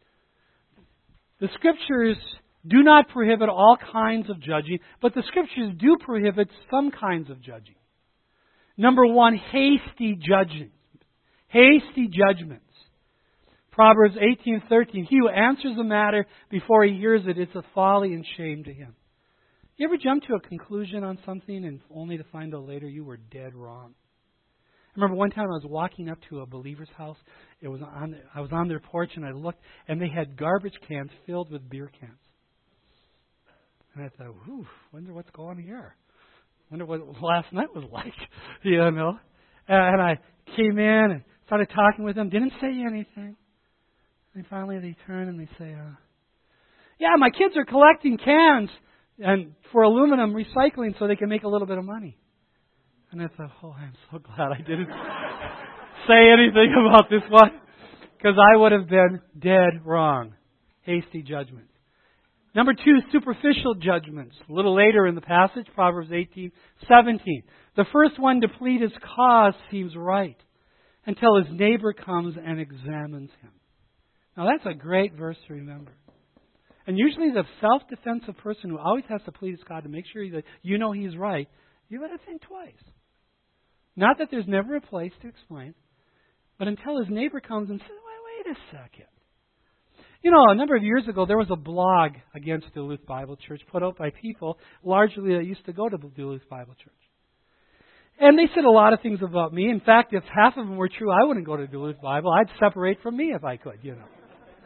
A: The Scriptures do not prohibit all kinds of judging, but the Scriptures do prohibit some kinds of judging. Number one, hasty judging. Hasty judgments. Proverbs eighteen thirteen. He who answers a matter before he hears it is a folly and shame to him. You ever jump to a conclusion on something and only to find out later you were dead wrong? I remember one time I was walking up to a believer's house. It was on. I was on their porch and I looked, and they had garbage cans filled with beer cans. And I thought, "Whew, wonder what's going on here. Wonder what last night was like." You know. And I came in and started talking with them. Didn't say anything. And finally they turn and they say, uh, "Yeah, my kids are collecting cans and for aluminum recycling so they can make a little bit of money." And I thought, "Oh, I'm so glad I didn't say anything about this one, because I would have been dead wrong." Hasty judgment. Number two, superficial judgments. A little later in the passage, Proverbs eighteen seventeen. The first one to plead his cause seems right until his neighbor comes and examines him. Now that's a great verse to remember. And usually the self-defensive person who always has to plead his cause to make sure that you know he's right, you got to think twice. Not that there's never a place to explain, but until his neighbor comes and says, wait, wait a second. You know, a number of years ago, there was a blog against Duluth Bible Church put out by people largely that used to go to Duluth Bible Church. And they said a lot of things about me. In fact, if half of them were true, I wouldn't go to Duluth Bible. I'd separate from me if I could, you know.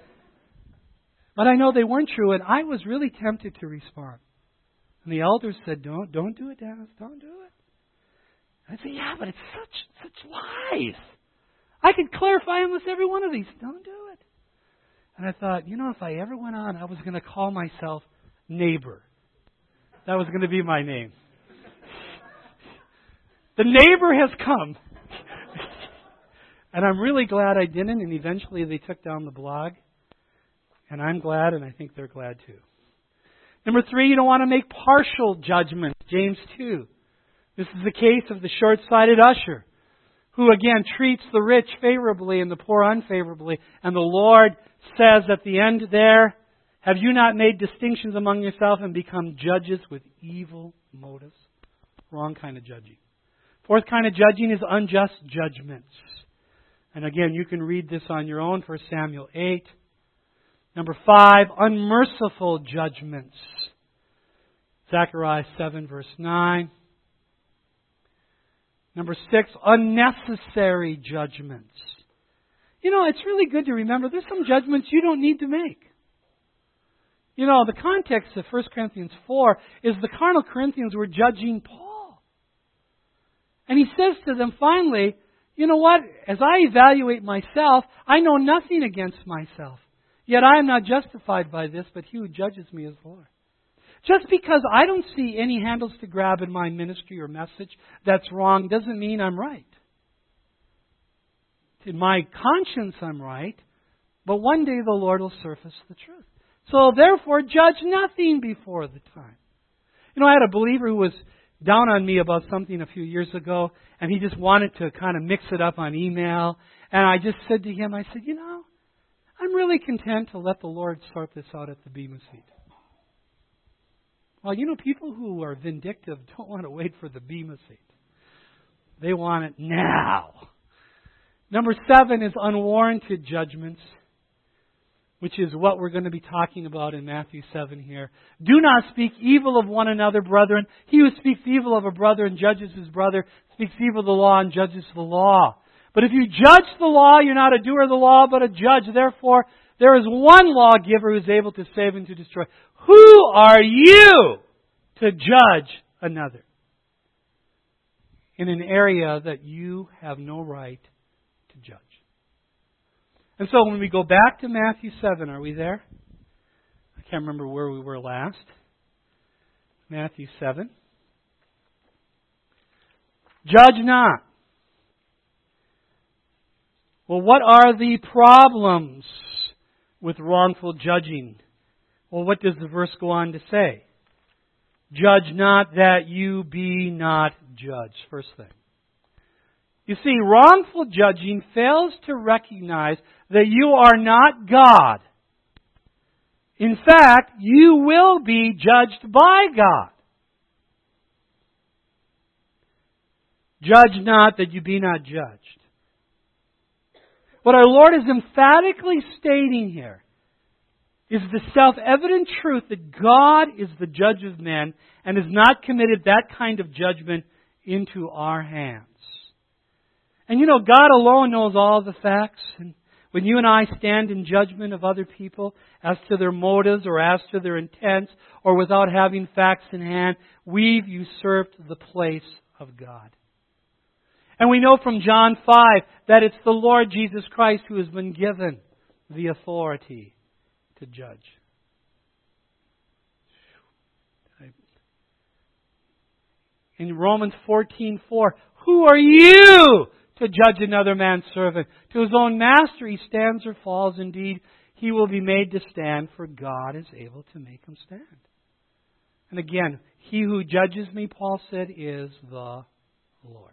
A: But I know they weren't true, and I was really tempted to respond. And the elders said, don't, don't do it, Dennis. Don't do it. And I said, yeah, but it's such, such lies. I could clarify almost every one of these. Don't do it. And I thought, you know, if I ever went on, I was going to call myself Neighbor. That was going to be my name. The neighbor has come. And I'm really glad I didn't, and eventually they took down the blog. And I'm glad, and I think they're glad too. Number three, you don't want to make partial judgments. James two. This is the case of the short-sighted usher, who again treats the rich favorably and the poor unfavorably. And the Lord says at the end there, have you not made distinctions among yourself and become judges with evil motives? Wrong kind of judging. Fourth kind of judging is unjust judgments. And again, you can read this on your own, First Samuel eight. Number five, unmerciful judgments. Zechariah seven, verse nine. Number six, unnecessary judgments. You know, it's really good to remember there's some judgments you don't need to make. You know, the context of First Corinthians four is the carnal Corinthians were judging Paul. And he says to them finally, you know what? As I evaluate myself, I know nothing against myself. Yet I am not justified by this, but he who judges me is the Lord. Just because I don't see any handles to grab in my ministry or message that's wrong doesn't mean I'm right. In my conscience I'm right, but one day the Lord will surface the truth. So therefore, judge nothing before the time. You know, I had a believer who was down on me about something a few years ago, and he just wanted to kind of mix it up on email. And I just said to him, I said, you know, I'm really content to let the Lord sort this out at the Bema seat. Well, you know, people who are vindictive don't want to wait for the Bema seat. They want it now. Number seven is unwarranted judgments, which is what we're going to be talking about in Matthew seven here. Do not speak evil of one another, brethren. He who speaks evil of a brother and judges his brother speaks evil of the law and judges the law. But if you judge the law, you're not a doer of the law, but a judge. Therefore, There is one lawgiver who is able to save and to destroy. Who are you to judge another in an area that you have no right to judge? And so when we go back to Matthew seven, are we there? I can't remember where we were last. Matthew seven. Judge not. Well, what are the problems with wrongful judging? Well, what does the verse go on to say? Judge not that you be not judged. First thing. You see, wrongful judging fails to recognize that you are not God. In fact, you will be judged by God. Judge not that you be not judged. What our Lord is emphatically stating here is the self-evident truth that God is the judge of men and has not committed that kind of judgment into our hands. And you know, God alone knows all the facts. And when you and I stand in judgment of other people as to their motives or as to their intents or without having facts in hand, we've usurped the place of God. And we know from John five that it's the Lord Jesus Christ who has been given the authority to judge. In Romans fourteen four, who are you to judge another man's servant? To his own master he stands or falls. Indeed, he will be made to stand, for God is able to make him stand. And again, he who judges me, Paul said, is the Lord.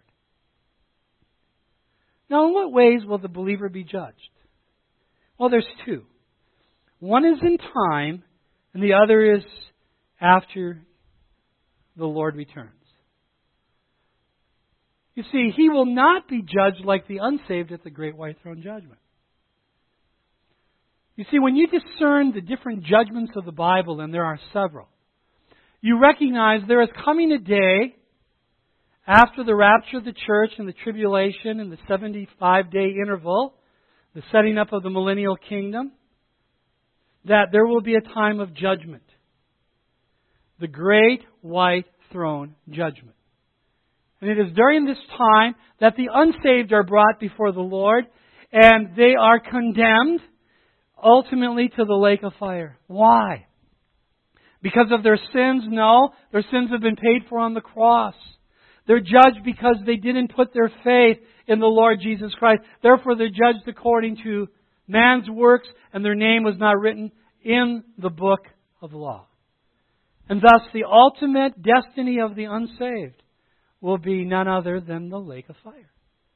A: Now, in what ways will the believer be judged? Well, there's two. One is in time, and the other is after the Lord returns. You see, he will not be judged like the unsaved at the great white throne judgment. You see, when you discern the different judgments of the Bible, and there are several, you recognize there is coming a day after the rapture of the church and the tribulation and the seventy-five day interval, the setting up of the millennial kingdom, that there will be a time of judgment. The great white throne judgment. And it is during this time that the unsaved are brought before the Lord and they are condemned ultimately to the lake of fire. Why? Because of their sins? No. Their sins have been paid for on the cross. They're judged because they didn't put their faith in the Lord Jesus Christ. Therefore, they're judged according to man's works, and their name was not written in the book of law. And thus, the ultimate destiny of the unsaved will be none other than the lake of fire.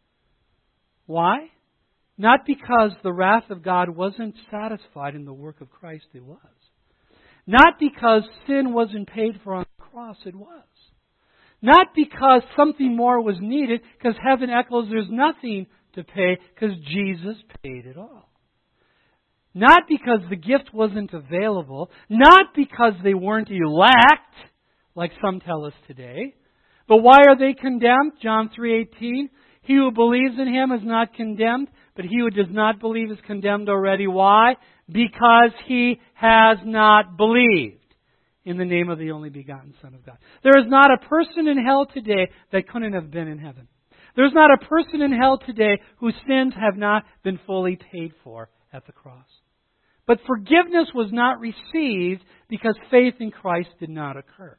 A: Why? Not because the wrath of God wasn't satisfied in the work of Christ, it was. Not because sin wasn't paid for on the cross, it was. Not because something more was needed, because heaven echoes there's nothing to pay, because Jesus paid it all. Not because the gift wasn't available, not because they weren't elect, like some tell us today. But why are they condemned? John three eighteen. He who believes in Him is not condemned, but he who does not believe is condemned already. Why? Because he has not believed in the name of the only begotten Son of God. There is not a person in hell today that couldn't have been in heaven. There's not a person in hell today whose sins have not been fully paid for at the cross. But forgiveness was not received because faith in Christ did not occur.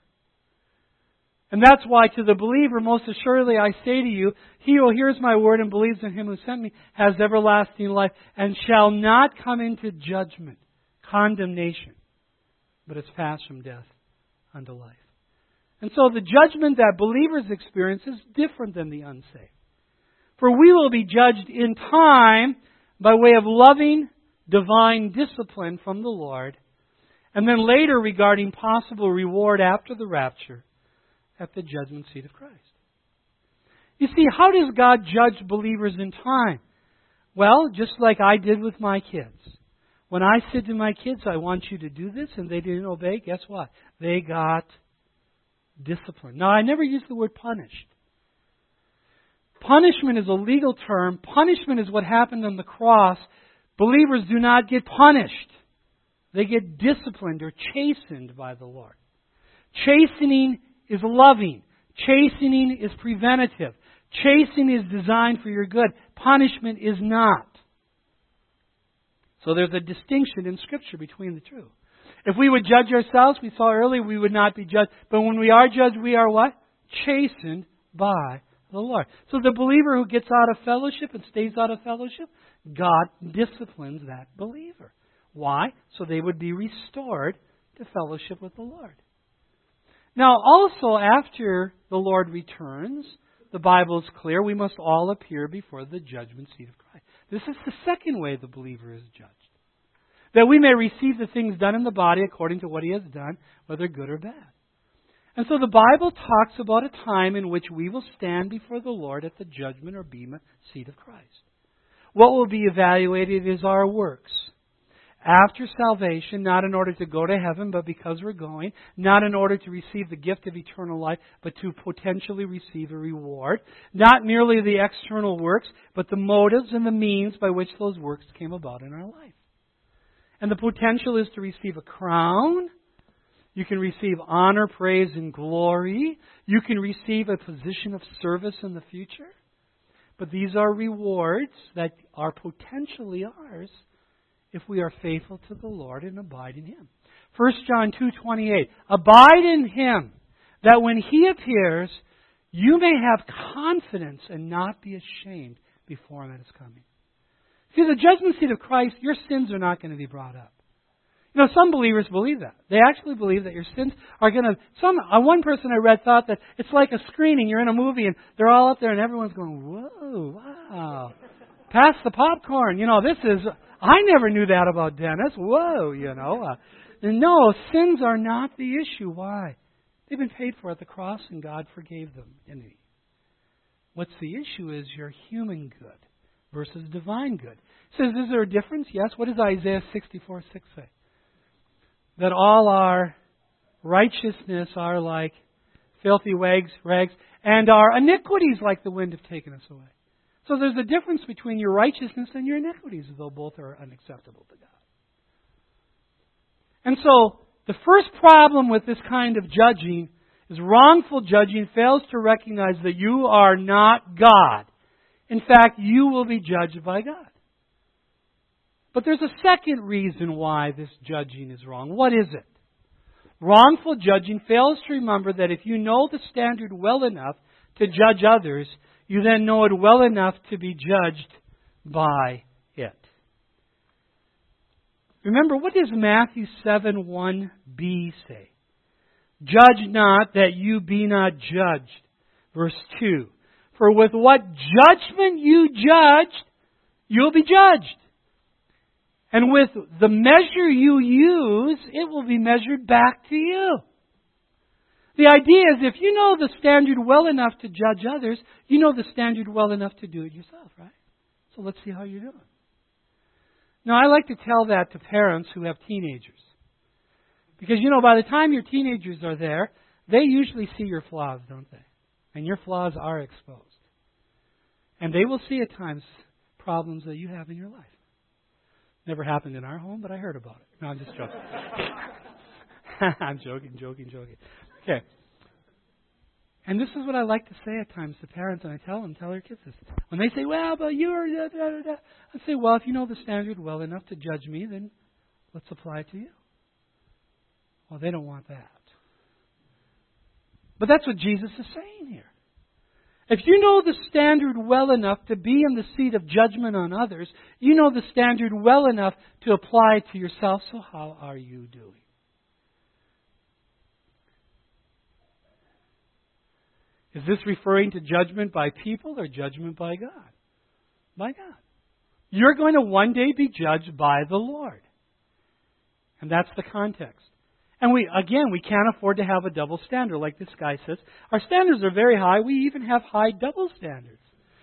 A: And that's why to the believer, most assuredly I say to you, he who hears my word and believes in Him who sent me has everlasting life and shall not come into judgment, condemnation, but is passed from death unto life. And so the judgment that believers experience is different than the unsaved. For we will be judged in time by way of loving divine discipline from the Lord, and then later regarding possible reward after the rapture at the judgment seat of Christ. You see, how does God judge believers in time? Well, just like I did with my kids. When I said to my kids, I want you to do this, and they didn't obey, guess what? They got disciplined. Now, I never use the word punished. Punishment is a legal term. Punishment is what happened on the cross. Believers do not get punished. They get disciplined or chastened by the Lord. Chastening is loving. Chastening is preventative. Chastening is designed for your good. Punishment is not. So there's a distinction in Scripture between the two. If we would judge ourselves, we saw earlier, we would not be judged. But when we are judged, we are what? Chastened by the Lord. So the believer who gets out of fellowship and stays out of fellowship, God disciplines that believer. Why? So they would be restored to fellowship with the Lord. Now, also after the Lord returns, the Bible is clear, we must all appear before the judgment seat of Christ. This is the second way the believer is judged. That we may receive the things done in the body according to what He has done, whether good or bad. And so the Bible talks about a time in which we will stand before the Lord at the judgment or bema seat of Christ. What will be evaluated is our works. After salvation, not in order to go to heaven, but because we're going. Not in order to receive the gift of eternal life, but to potentially receive a reward. Not merely the external works, but the motives and the means by which those works came about in our life. And the potential is to receive a crown. You can receive honor, praise, and glory. You can receive a position of service in the future. But these are rewards that are potentially ours if we are faithful to the Lord and abide in Him. First John two twenty-eight. Abide in Him, that when He appears, you may have confidence and not be ashamed before Him at His coming. See, the judgment seat of Christ, your sins are not going to be brought up. You know, some believers believe that. They actually believe that your sins are going to... Some uh, One person I read thought that it's like a screening. You're in a movie and they're all up there and everyone's going, whoa, wow. Pass the popcorn. You know, this is... I never knew that about Dennis. Whoa, you know. Uh, no, sins are not the issue. Why? They've been paid for at the cross and God forgave them, didn't He? What's the issue is your human good versus divine good. It says, is there a difference? Yes. What does Isaiah sixty-four six say? That all our righteousness are like filthy rags, rags, and our iniquities like the wind have taken us away. So there's a difference between your righteousness and your iniquities, though both are unacceptable to God. And so the first problem with this kind of judging is wrongful judging fails to recognize that you are not God. In fact, you will be judged by God. But there's a second reason why this judging is wrong. What is it? Wrongful judging fails to remember that if you know the standard well enough to judge others, you then know it well enough to be judged by it. Remember, what does Matthew seven one b say? Judge not that you be not judged. Verse two. For with what judgment you judge, you'll be judged. And with the measure you use, it will be measured back to you. The idea is if you know the standard well enough to judge others, you know the standard well enough to do it yourself, right? So let's see how you're doing. Now, I like to tell that to parents who have teenagers. Because, you know, by the time your teenagers are there, they usually see your flaws, don't they? And your flaws are exposed. And they will see at times problems that you have in your life. Never happened in our home, but I heard about it. No, I'm just joking. I'm joking, joking, joking. Okay. And this is what I like to say at times to parents, and I tell them, tell their kids this. When they say, well, but you're... Da, da, da, da. I say, well, if you know the standard well enough to judge me, then let's apply it to you. Well, they don't want that. But that's what Jesus is saying here. If you know the standard well enough to be in the seat of judgment on others, you know the standard well enough to apply it to yourself. So how are you doing? Is this referring to judgment by people or judgment by God? By God. You're going to one day be judged by the Lord. And that's the context. And we, again, we can't afford to have a double standard like this guy says. Our standards are very high. We even have high double standards.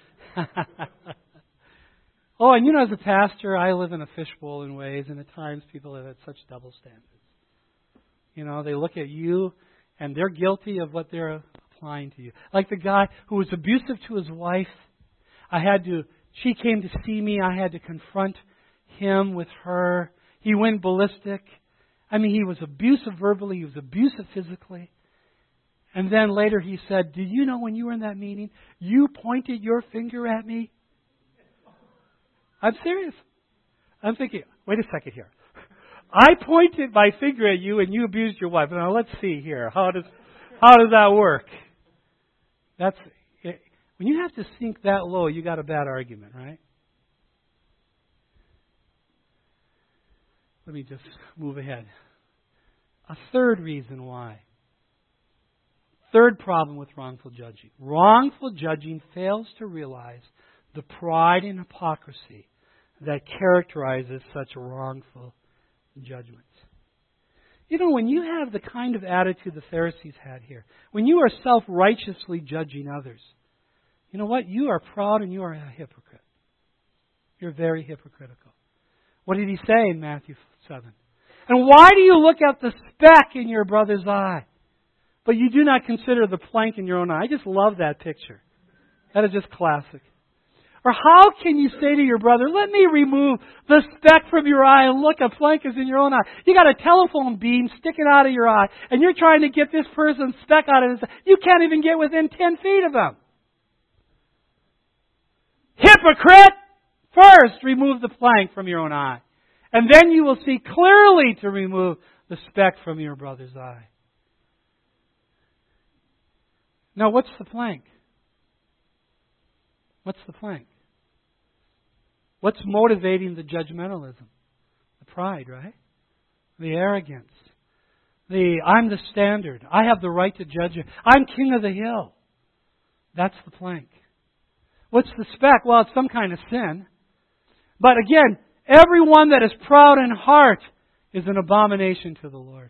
A: Oh, and you know, as a pastor, I live in a fishbowl in ways, and at times people have had such double standards. You know, they look at you, and they're guilty of what they're applying to you. Like the guy who was abusive to his wife. I had to, she came to see me. I had to confront him with her. He went ballistic. I mean, he was abusive verbally. He was abusive physically. And then later he said, "Do you know when you were in that meeting, you pointed your finger at me?" I'm serious. I'm thinking, wait a second here. I pointed my finger at you and you abused your wife. Now let's see here. How does how does that work? That's when you have to sink that low, you got a bad argument, right? Let me just move ahead. A third reason why. Third problem with wrongful judging. Wrongful judging fails to realize the pride and hypocrisy that characterizes such wrongful judgments. You know, when you have the kind of attitude the Pharisees had here, when you are self-righteously judging others, you know what? You are proud and you are a hypocrite. You're very hypocritical. What did he say in Matthew seven? "And why do you look at the speck in your brother's eye, but you do not consider the plank in your own eye?" I just love that picture. That is just classic. Or how can you say to your brother, "Let me remove the speck from your eye," and look, a plank is in your own eye? You got a telephone beam sticking out of your eye, and you're trying to get this person's speck out of his eye. You can't even get within ten feet of him. Hypocrite! First, remove the plank from your own eye. And then you will see clearly to remove the speck from your brother's eye. Now, what's the plank? What's the plank? What's motivating the judgmentalism? The pride, right? The arrogance. The, I'm the standard. I have the right to judge you. I'm king of the hill. That's the plank. What's the speck? Well, it's some kind of sin. But again, everyone that is proud in heart is an abomination to the Lord.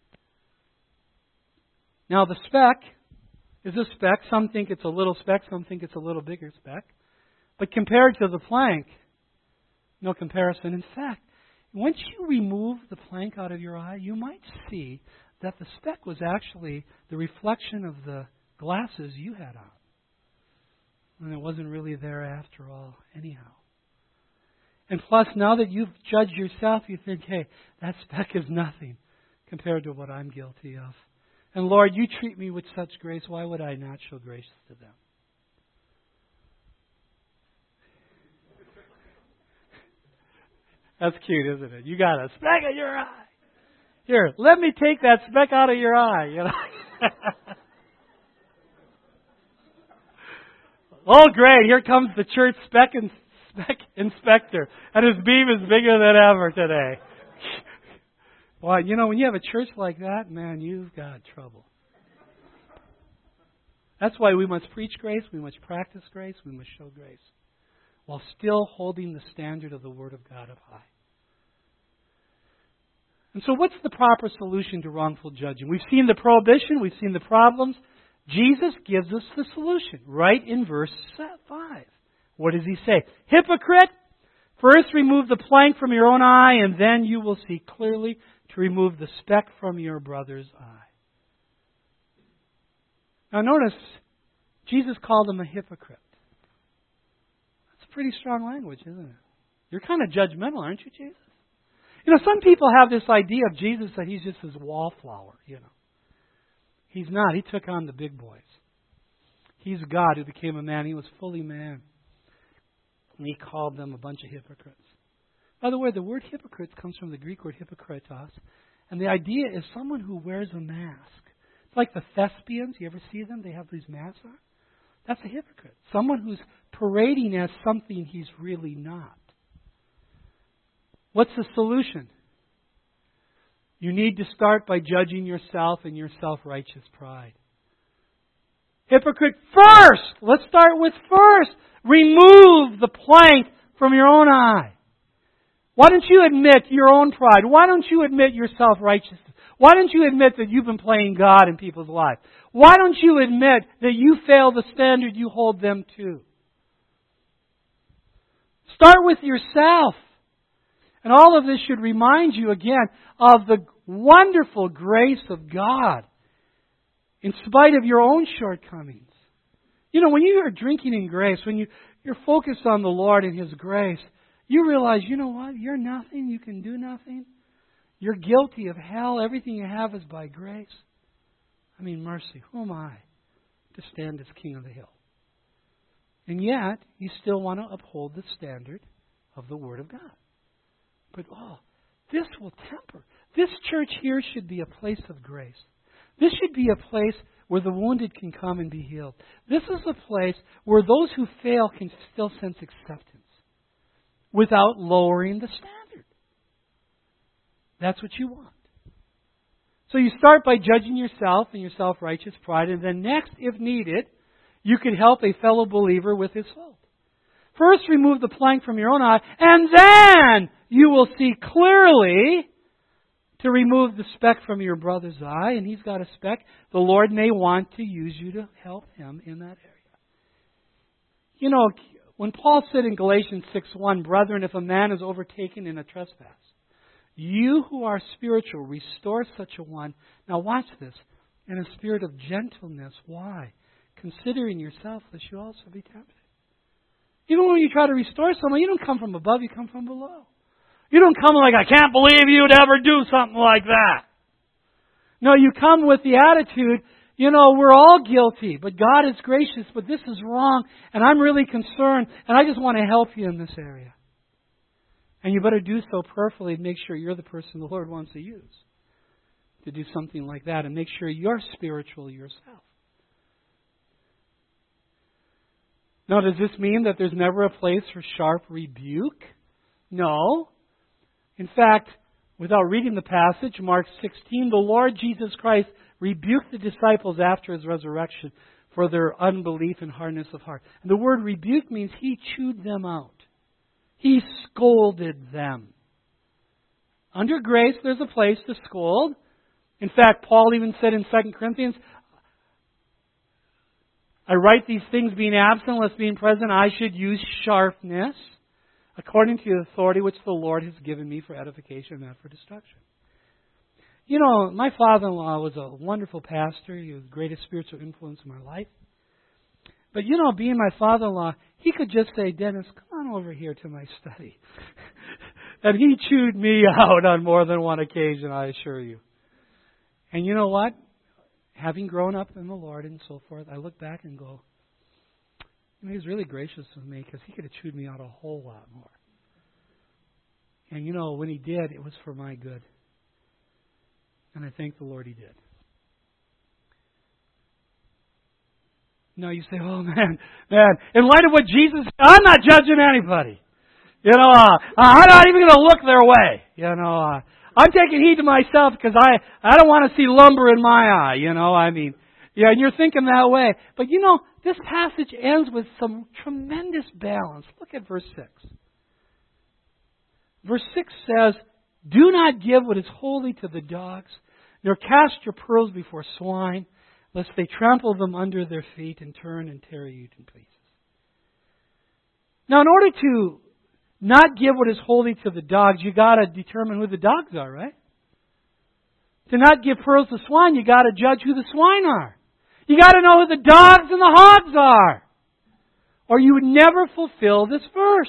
A: Now the speck is a speck. Some think it's a little speck. Some think it's a little bigger speck. But compared to the plank, no comparison. In fact, once you remove the plank out of your eye, you might see that the speck was actually the reflection of the glasses you had on. And it wasn't really there after all, anyhow. And plus, now that you've judged yourself, you think, hey, that speck is nothing compared to what I'm guilty of. And Lord, you treat me with such grace. Why would I not show grace to them? That's cute, isn't it? You got a speck in your eye. Here, let me take that speck out of your eye. You know. Oh, great! Here comes the church speck and speck inspector, and his beam is bigger than ever today. Well, you know, when you have a church like that, man, you've got trouble. That's why we must preach grace, we must practice grace, we must show grace, while still holding the standard of the Word of God up high. And so what's the proper solution to wrongful judging? We've seen the prohibition, we've seen the problems. Jesus gives us the solution right in verse five. What does he say? Hypocrite! First remove the plank from your own eye, and then you will see clearly to remove the speck from your brother's eye. Now notice, Jesus called him a hypocrite. That's pretty strong language, isn't it? You're kind of judgmental, aren't you, Jesus? You know, some people have this idea of Jesus that he's just this wallflower, you know. He's not. He took on the big boys. He's God who became a man. He was fully man. And he called them a bunch of hypocrites. By the way, the word hypocrites comes from the Greek word hypokritos. And the idea is someone who wears a mask. It's like the thespians. You ever see them? They have these masks on. That's a hypocrite. Someone who's parading as something he's really not. What's the solution? You need to start by judging yourself and your self-righteous pride. Hypocrite, first! Let's start with first. Remove the plank from your own eye. Why don't you admit your own pride? Why don't you admit your self-righteousness? Why don't you admit that you've been playing God in people's lives? Why don't you admit that you fail the standard you hold them to? Start with yourself. And all of this should remind you again of the wonderful grace of God in spite of your own shortcomings. You know, when you are drinking in grace, when you, you're focused on the Lord and His grace, You realize, you know what? You're nothing. You can do nothing. You're guilty of hell. Everything you have is by grace. I mean, mercy. Who am I to stand as king of the hill? And yet, you still want to uphold the standard of the Word of God. But, oh, this will temper. This church here should be a place of grace. This should be a place where the wounded can come and be healed. This is a place where those who fail can still sense acceptance without lowering the standard. That's what you want. So you start by judging yourself and your self-righteous pride, and then next, if needed, you could help a fellow believer with his fault. First, remove the plank from your own eye, and then you will see clearly to remove the speck from your brother's eye, and he's got a speck. The Lord may want to use you to help him in that area. You know, when Paul said in Galatians six one, "Brethren, if a man is overtaken in a trespass, you who are spiritual, restore such a one." Now watch this. In a spirit of gentleness. Why? Considering yourself, lest you also be tempted. Even when you try to restore someone, you don't come from above, you come from below. You don't come like, "I can't believe you'd ever do something like that." No, you come with the attitude, you know, we're all guilty, but God is gracious, but this is wrong, and I'm really concerned, and I just want to help you in this area. And you better do so prayerfully and make sure you're the person the Lord wants to use to do something like that, and make sure you're spiritual yourself. Now, does this mean that there's never a place for sharp rebuke? No. In fact, without reading the passage, Mark sixteen, the Lord Jesus Christ rebuked the disciples after His resurrection for their unbelief and hardness of heart. And the word rebuke means He chewed them out. He scolded them. Under grace, there's a place to scold. In fact, Paul even said in Second Corinthians, "I write these things being absent, lest being present I should use sharpness, according to the authority which the Lord has given me for edification and not for destruction." You know, my father-in-law was a wonderful pastor. He was the greatest spiritual influence in my life. But you know, being my father-in-law, he could just say, "Dennis, come on over here to my study." And he chewed me out on more than one occasion, I assure you. And you know what? Having grown up in the Lord and so forth, I look back and go, you know, He was really gracious with me, because He could have chewed me out a whole lot more. And you know, when He did, it was for my good. And I thank the Lord He did. Now you say, "Oh man, man, in light of what Jesus said, I'm not judging anybody. You know, uh, I'm not even going to look their way. You know, uh, I'm taking heed to myself because I, I don't want to see lumber in my eye." You know, I mean, yeah, and you're thinking that way. But you know, this passage ends with some tremendous balance. Look at verse six. Verse six says, "Do not give what is holy to the dogs, nor cast your pearls before swine, lest they trample them under their feet and turn and tear you to pieces." Now, in order to not give what is holy to the dogs, you got to determine who the dogs are, right? To not give pearls to swine, you got to judge who the swine are. You got to know who the dogs and the hogs are, or you would never fulfill this verse.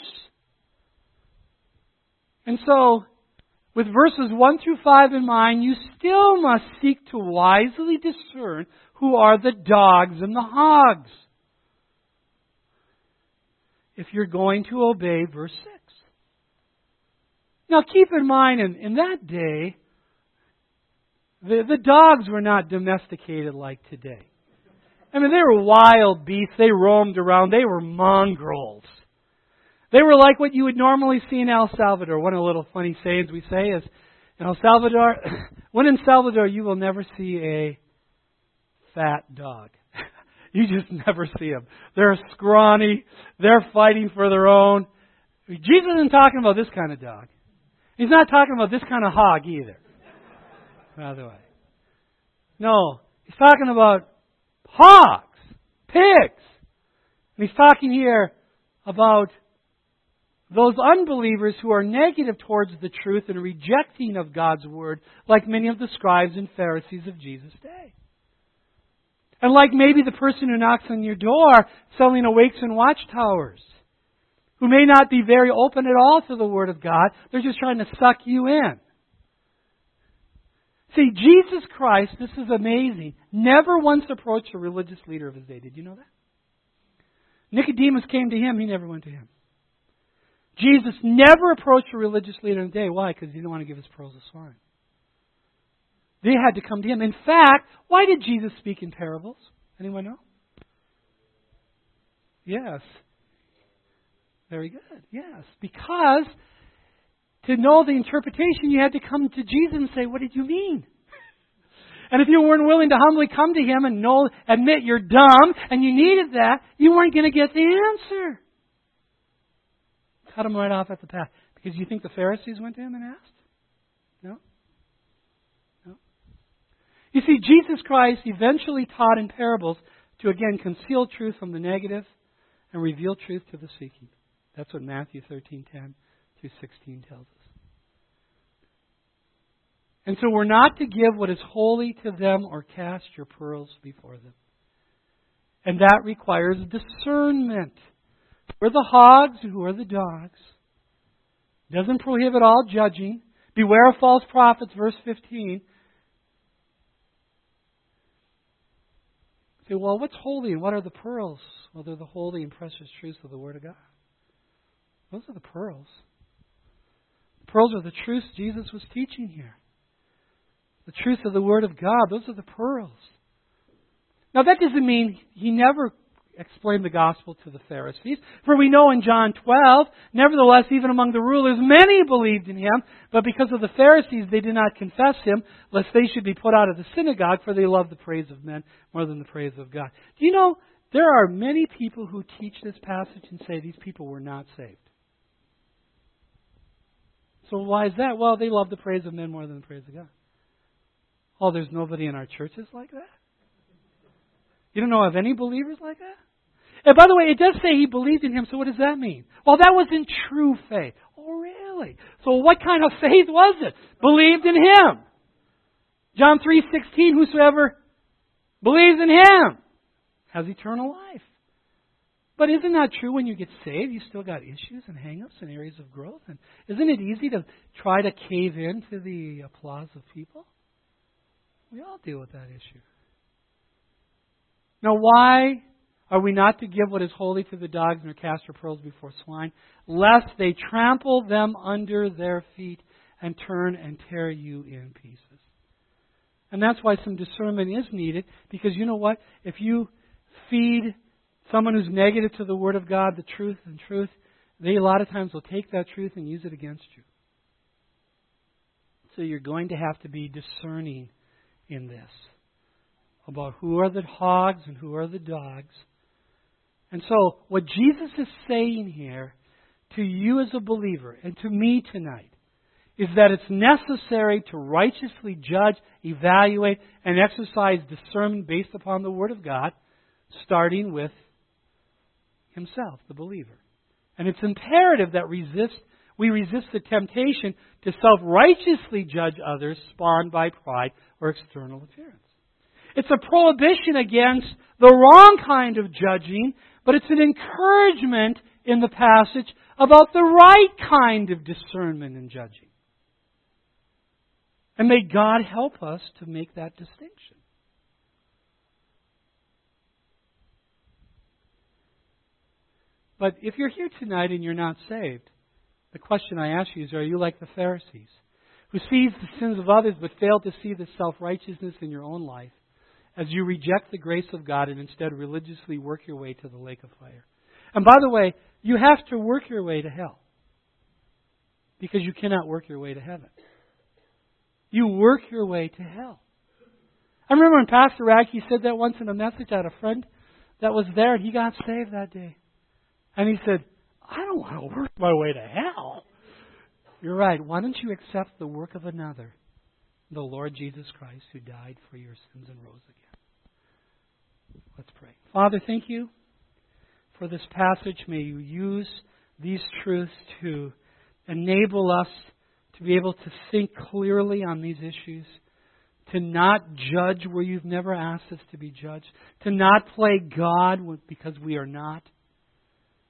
A: And so, with verses one through five in mind, you still must seek to wisely discern who are the dogs and the hogs, if you're going to obey verse six. Now keep in mind, in, in that day, the, the dogs were not domesticated like today. I mean, they were wild beasts. They roamed around. They were mongrels. They were like what you would normally see in El Salvador. One of the little funny sayings we say is, in El Salvador, when in Salvador, you will never see a fat dog. You just never see them. They're scrawny. They're fighting for their own. Jesus isn't talking about this kind of dog. He's not talking about this kind of hog either, by the way. No, He's talking about hogs, pigs. And He's talking here about those unbelievers who are negative towards the truth and rejecting of God's Word, like many of the scribes and Pharisees of Jesus' day. And like maybe the person who knocks on your door selling awakes and watchtowers, who may not be very open at all to the Word of God. They're just trying to suck you in. See, Jesus Christ, this is amazing, never once approached a religious leader of his day. Did you know that? Nicodemus came to him. He never went to him. Jesus never approached a religious leader in the day. Why? Because he didn't want to give his pearls to swine. They had to come to him. In fact, why did Jesus speak in parables? Anyone know? Yes. Very good. Yes. Because to know the interpretation, you had to come to Jesus and say, what did you mean? And if you weren't willing to humbly come to Him and know, admit you're dumb and you needed that, you weren't going to get the answer. Cut him right off at the path. Because you think the Pharisees went to Him and asked? No? No. You see, Jesus Christ eventually taught in parables to, again, conceal truth from the negative and reveal truth to the seeking. That's what Matthew thirteen ten through sixteen tells us. And so we're not to give what is holy to them or cast your pearls before them. And that requires discernment. Who are the hogs and who are the dogs? It doesn't prohibit all judging. Beware of false prophets, verse fifteen. Say, well, what's holy and what are the pearls? Well, they're the holy and precious truths of the Word of God. Those are the pearls. The pearls are the truths Jesus was teaching here. The truth of the Word of God. Those are the pearls. Now, that doesn't mean He never explained the gospel to the Pharisees. For we know in John twelve, nevertheless, even among the rulers, many believed in Him. But because of the Pharisees, they did not confess Him, lest they should be put out of the synagogue, for they love the praise of men more than the praise of God. Do you know, there are many people who teach this passage and say these people were not saved. So why is that? Well, they love the praise of men more than the praise of God. Oh, there's nobody in our churches like that? You don't know of any believers like that? And by the way, it does say he believed in Him, so what does that mean? Well, that wasn't true faith. Oh, really? So what kind of faith was it? Believed in Him. John three sixteen, whosoever believes in Him has eternal life. But isn't that true when you get saved? You still got issues and hang-ups and areas of growth. And isn't it easy to try to cave in to the applause of people? We all deal with that issue. Now, why are we not to give what is holy to the dogs nor cast our pearls before swine, lest they trample them under their feet and turn and tear you in pieces? And that's why some discernment is needed, because you know what? If you feed someone who's negative to the Word of God, the truth and truth, they a lot of times will take that truth and use it against you. So you're going to have to be discerning in this about who are the hogs and who are the dogs. And so what Jesus is saying here to you as a believer and to me tonight is that it's necessary to righteously judge, evaluate, and exercise discernment based upon the Word of God, starting with himself, the believer. And it's imperative that resist, we resist the temptation to self-righteously judge others spawned by pride or external appearance. It's a prohibition against the wrong kind of judging, but it's an encouragement in the passage about the right kind of discernment and judging. And may God help us to make that distinction. But if you're here tonight and you're not saved, the question I ask you is, are you like the Pharisees, who sees the sins of others but fail to see the self-righteousness in your own life as you reject the grace of God and instead religiously work your way to the lake of fire? And by the way, you have to work your way to hell, because you cannot work your way to heaven. You work your way to hell. I remember when Pastor Radke said that once in a message. I had a friend that was there, and he got saved that day. And he said, I don't want to work my way to hell. You're right. Why don't you accept the work of another, the Lord Jesus Christ, who died for your sins and rose again? Let's pray. Father, thank you for this passage. May you use these truths to enable us to be able to think clearly on these issues, to not judge where you've never asked us to be judged, to not play God because we are not.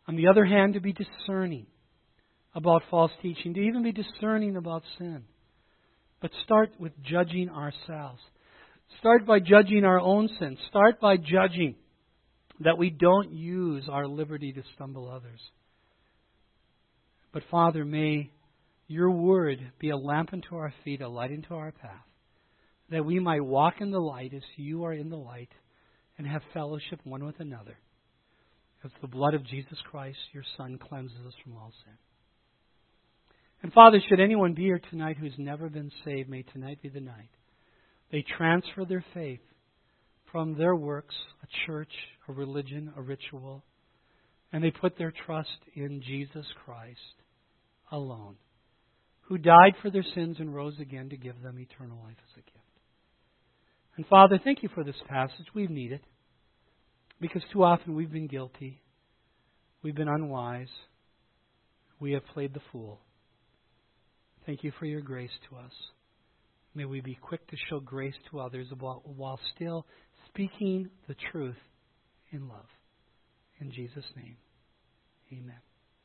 A: On the other hand, to be discerning about false teaching, to even be discerning about sin. But start with judging ourselves. Start by judging our own sins. Start by judging that we don't use our liberty to stumble others. But Father, may your word be a lamp unto our feet, a light into our path, that we might walk in the light as you are in the light and have fellowship one with another, as the blood of Jesus Christ, your Son, cleanses us from all sin. And Father, should anyone be here tonight who's never been saved, may tonight be the night. They transfer their faith from their works, a church, a religion, a ritual, and they put their trust in Jesus Christ alone, who died for their sins and rose again to give them eternal life as a gift. And Father, thank you for this passage. We need it, because too often we've been guilty. We've been unwise. We have played the fool. Thank you for your grace to us. May we be quick to show grace to others while still speaking the truth in love. In Jesus' name, amen.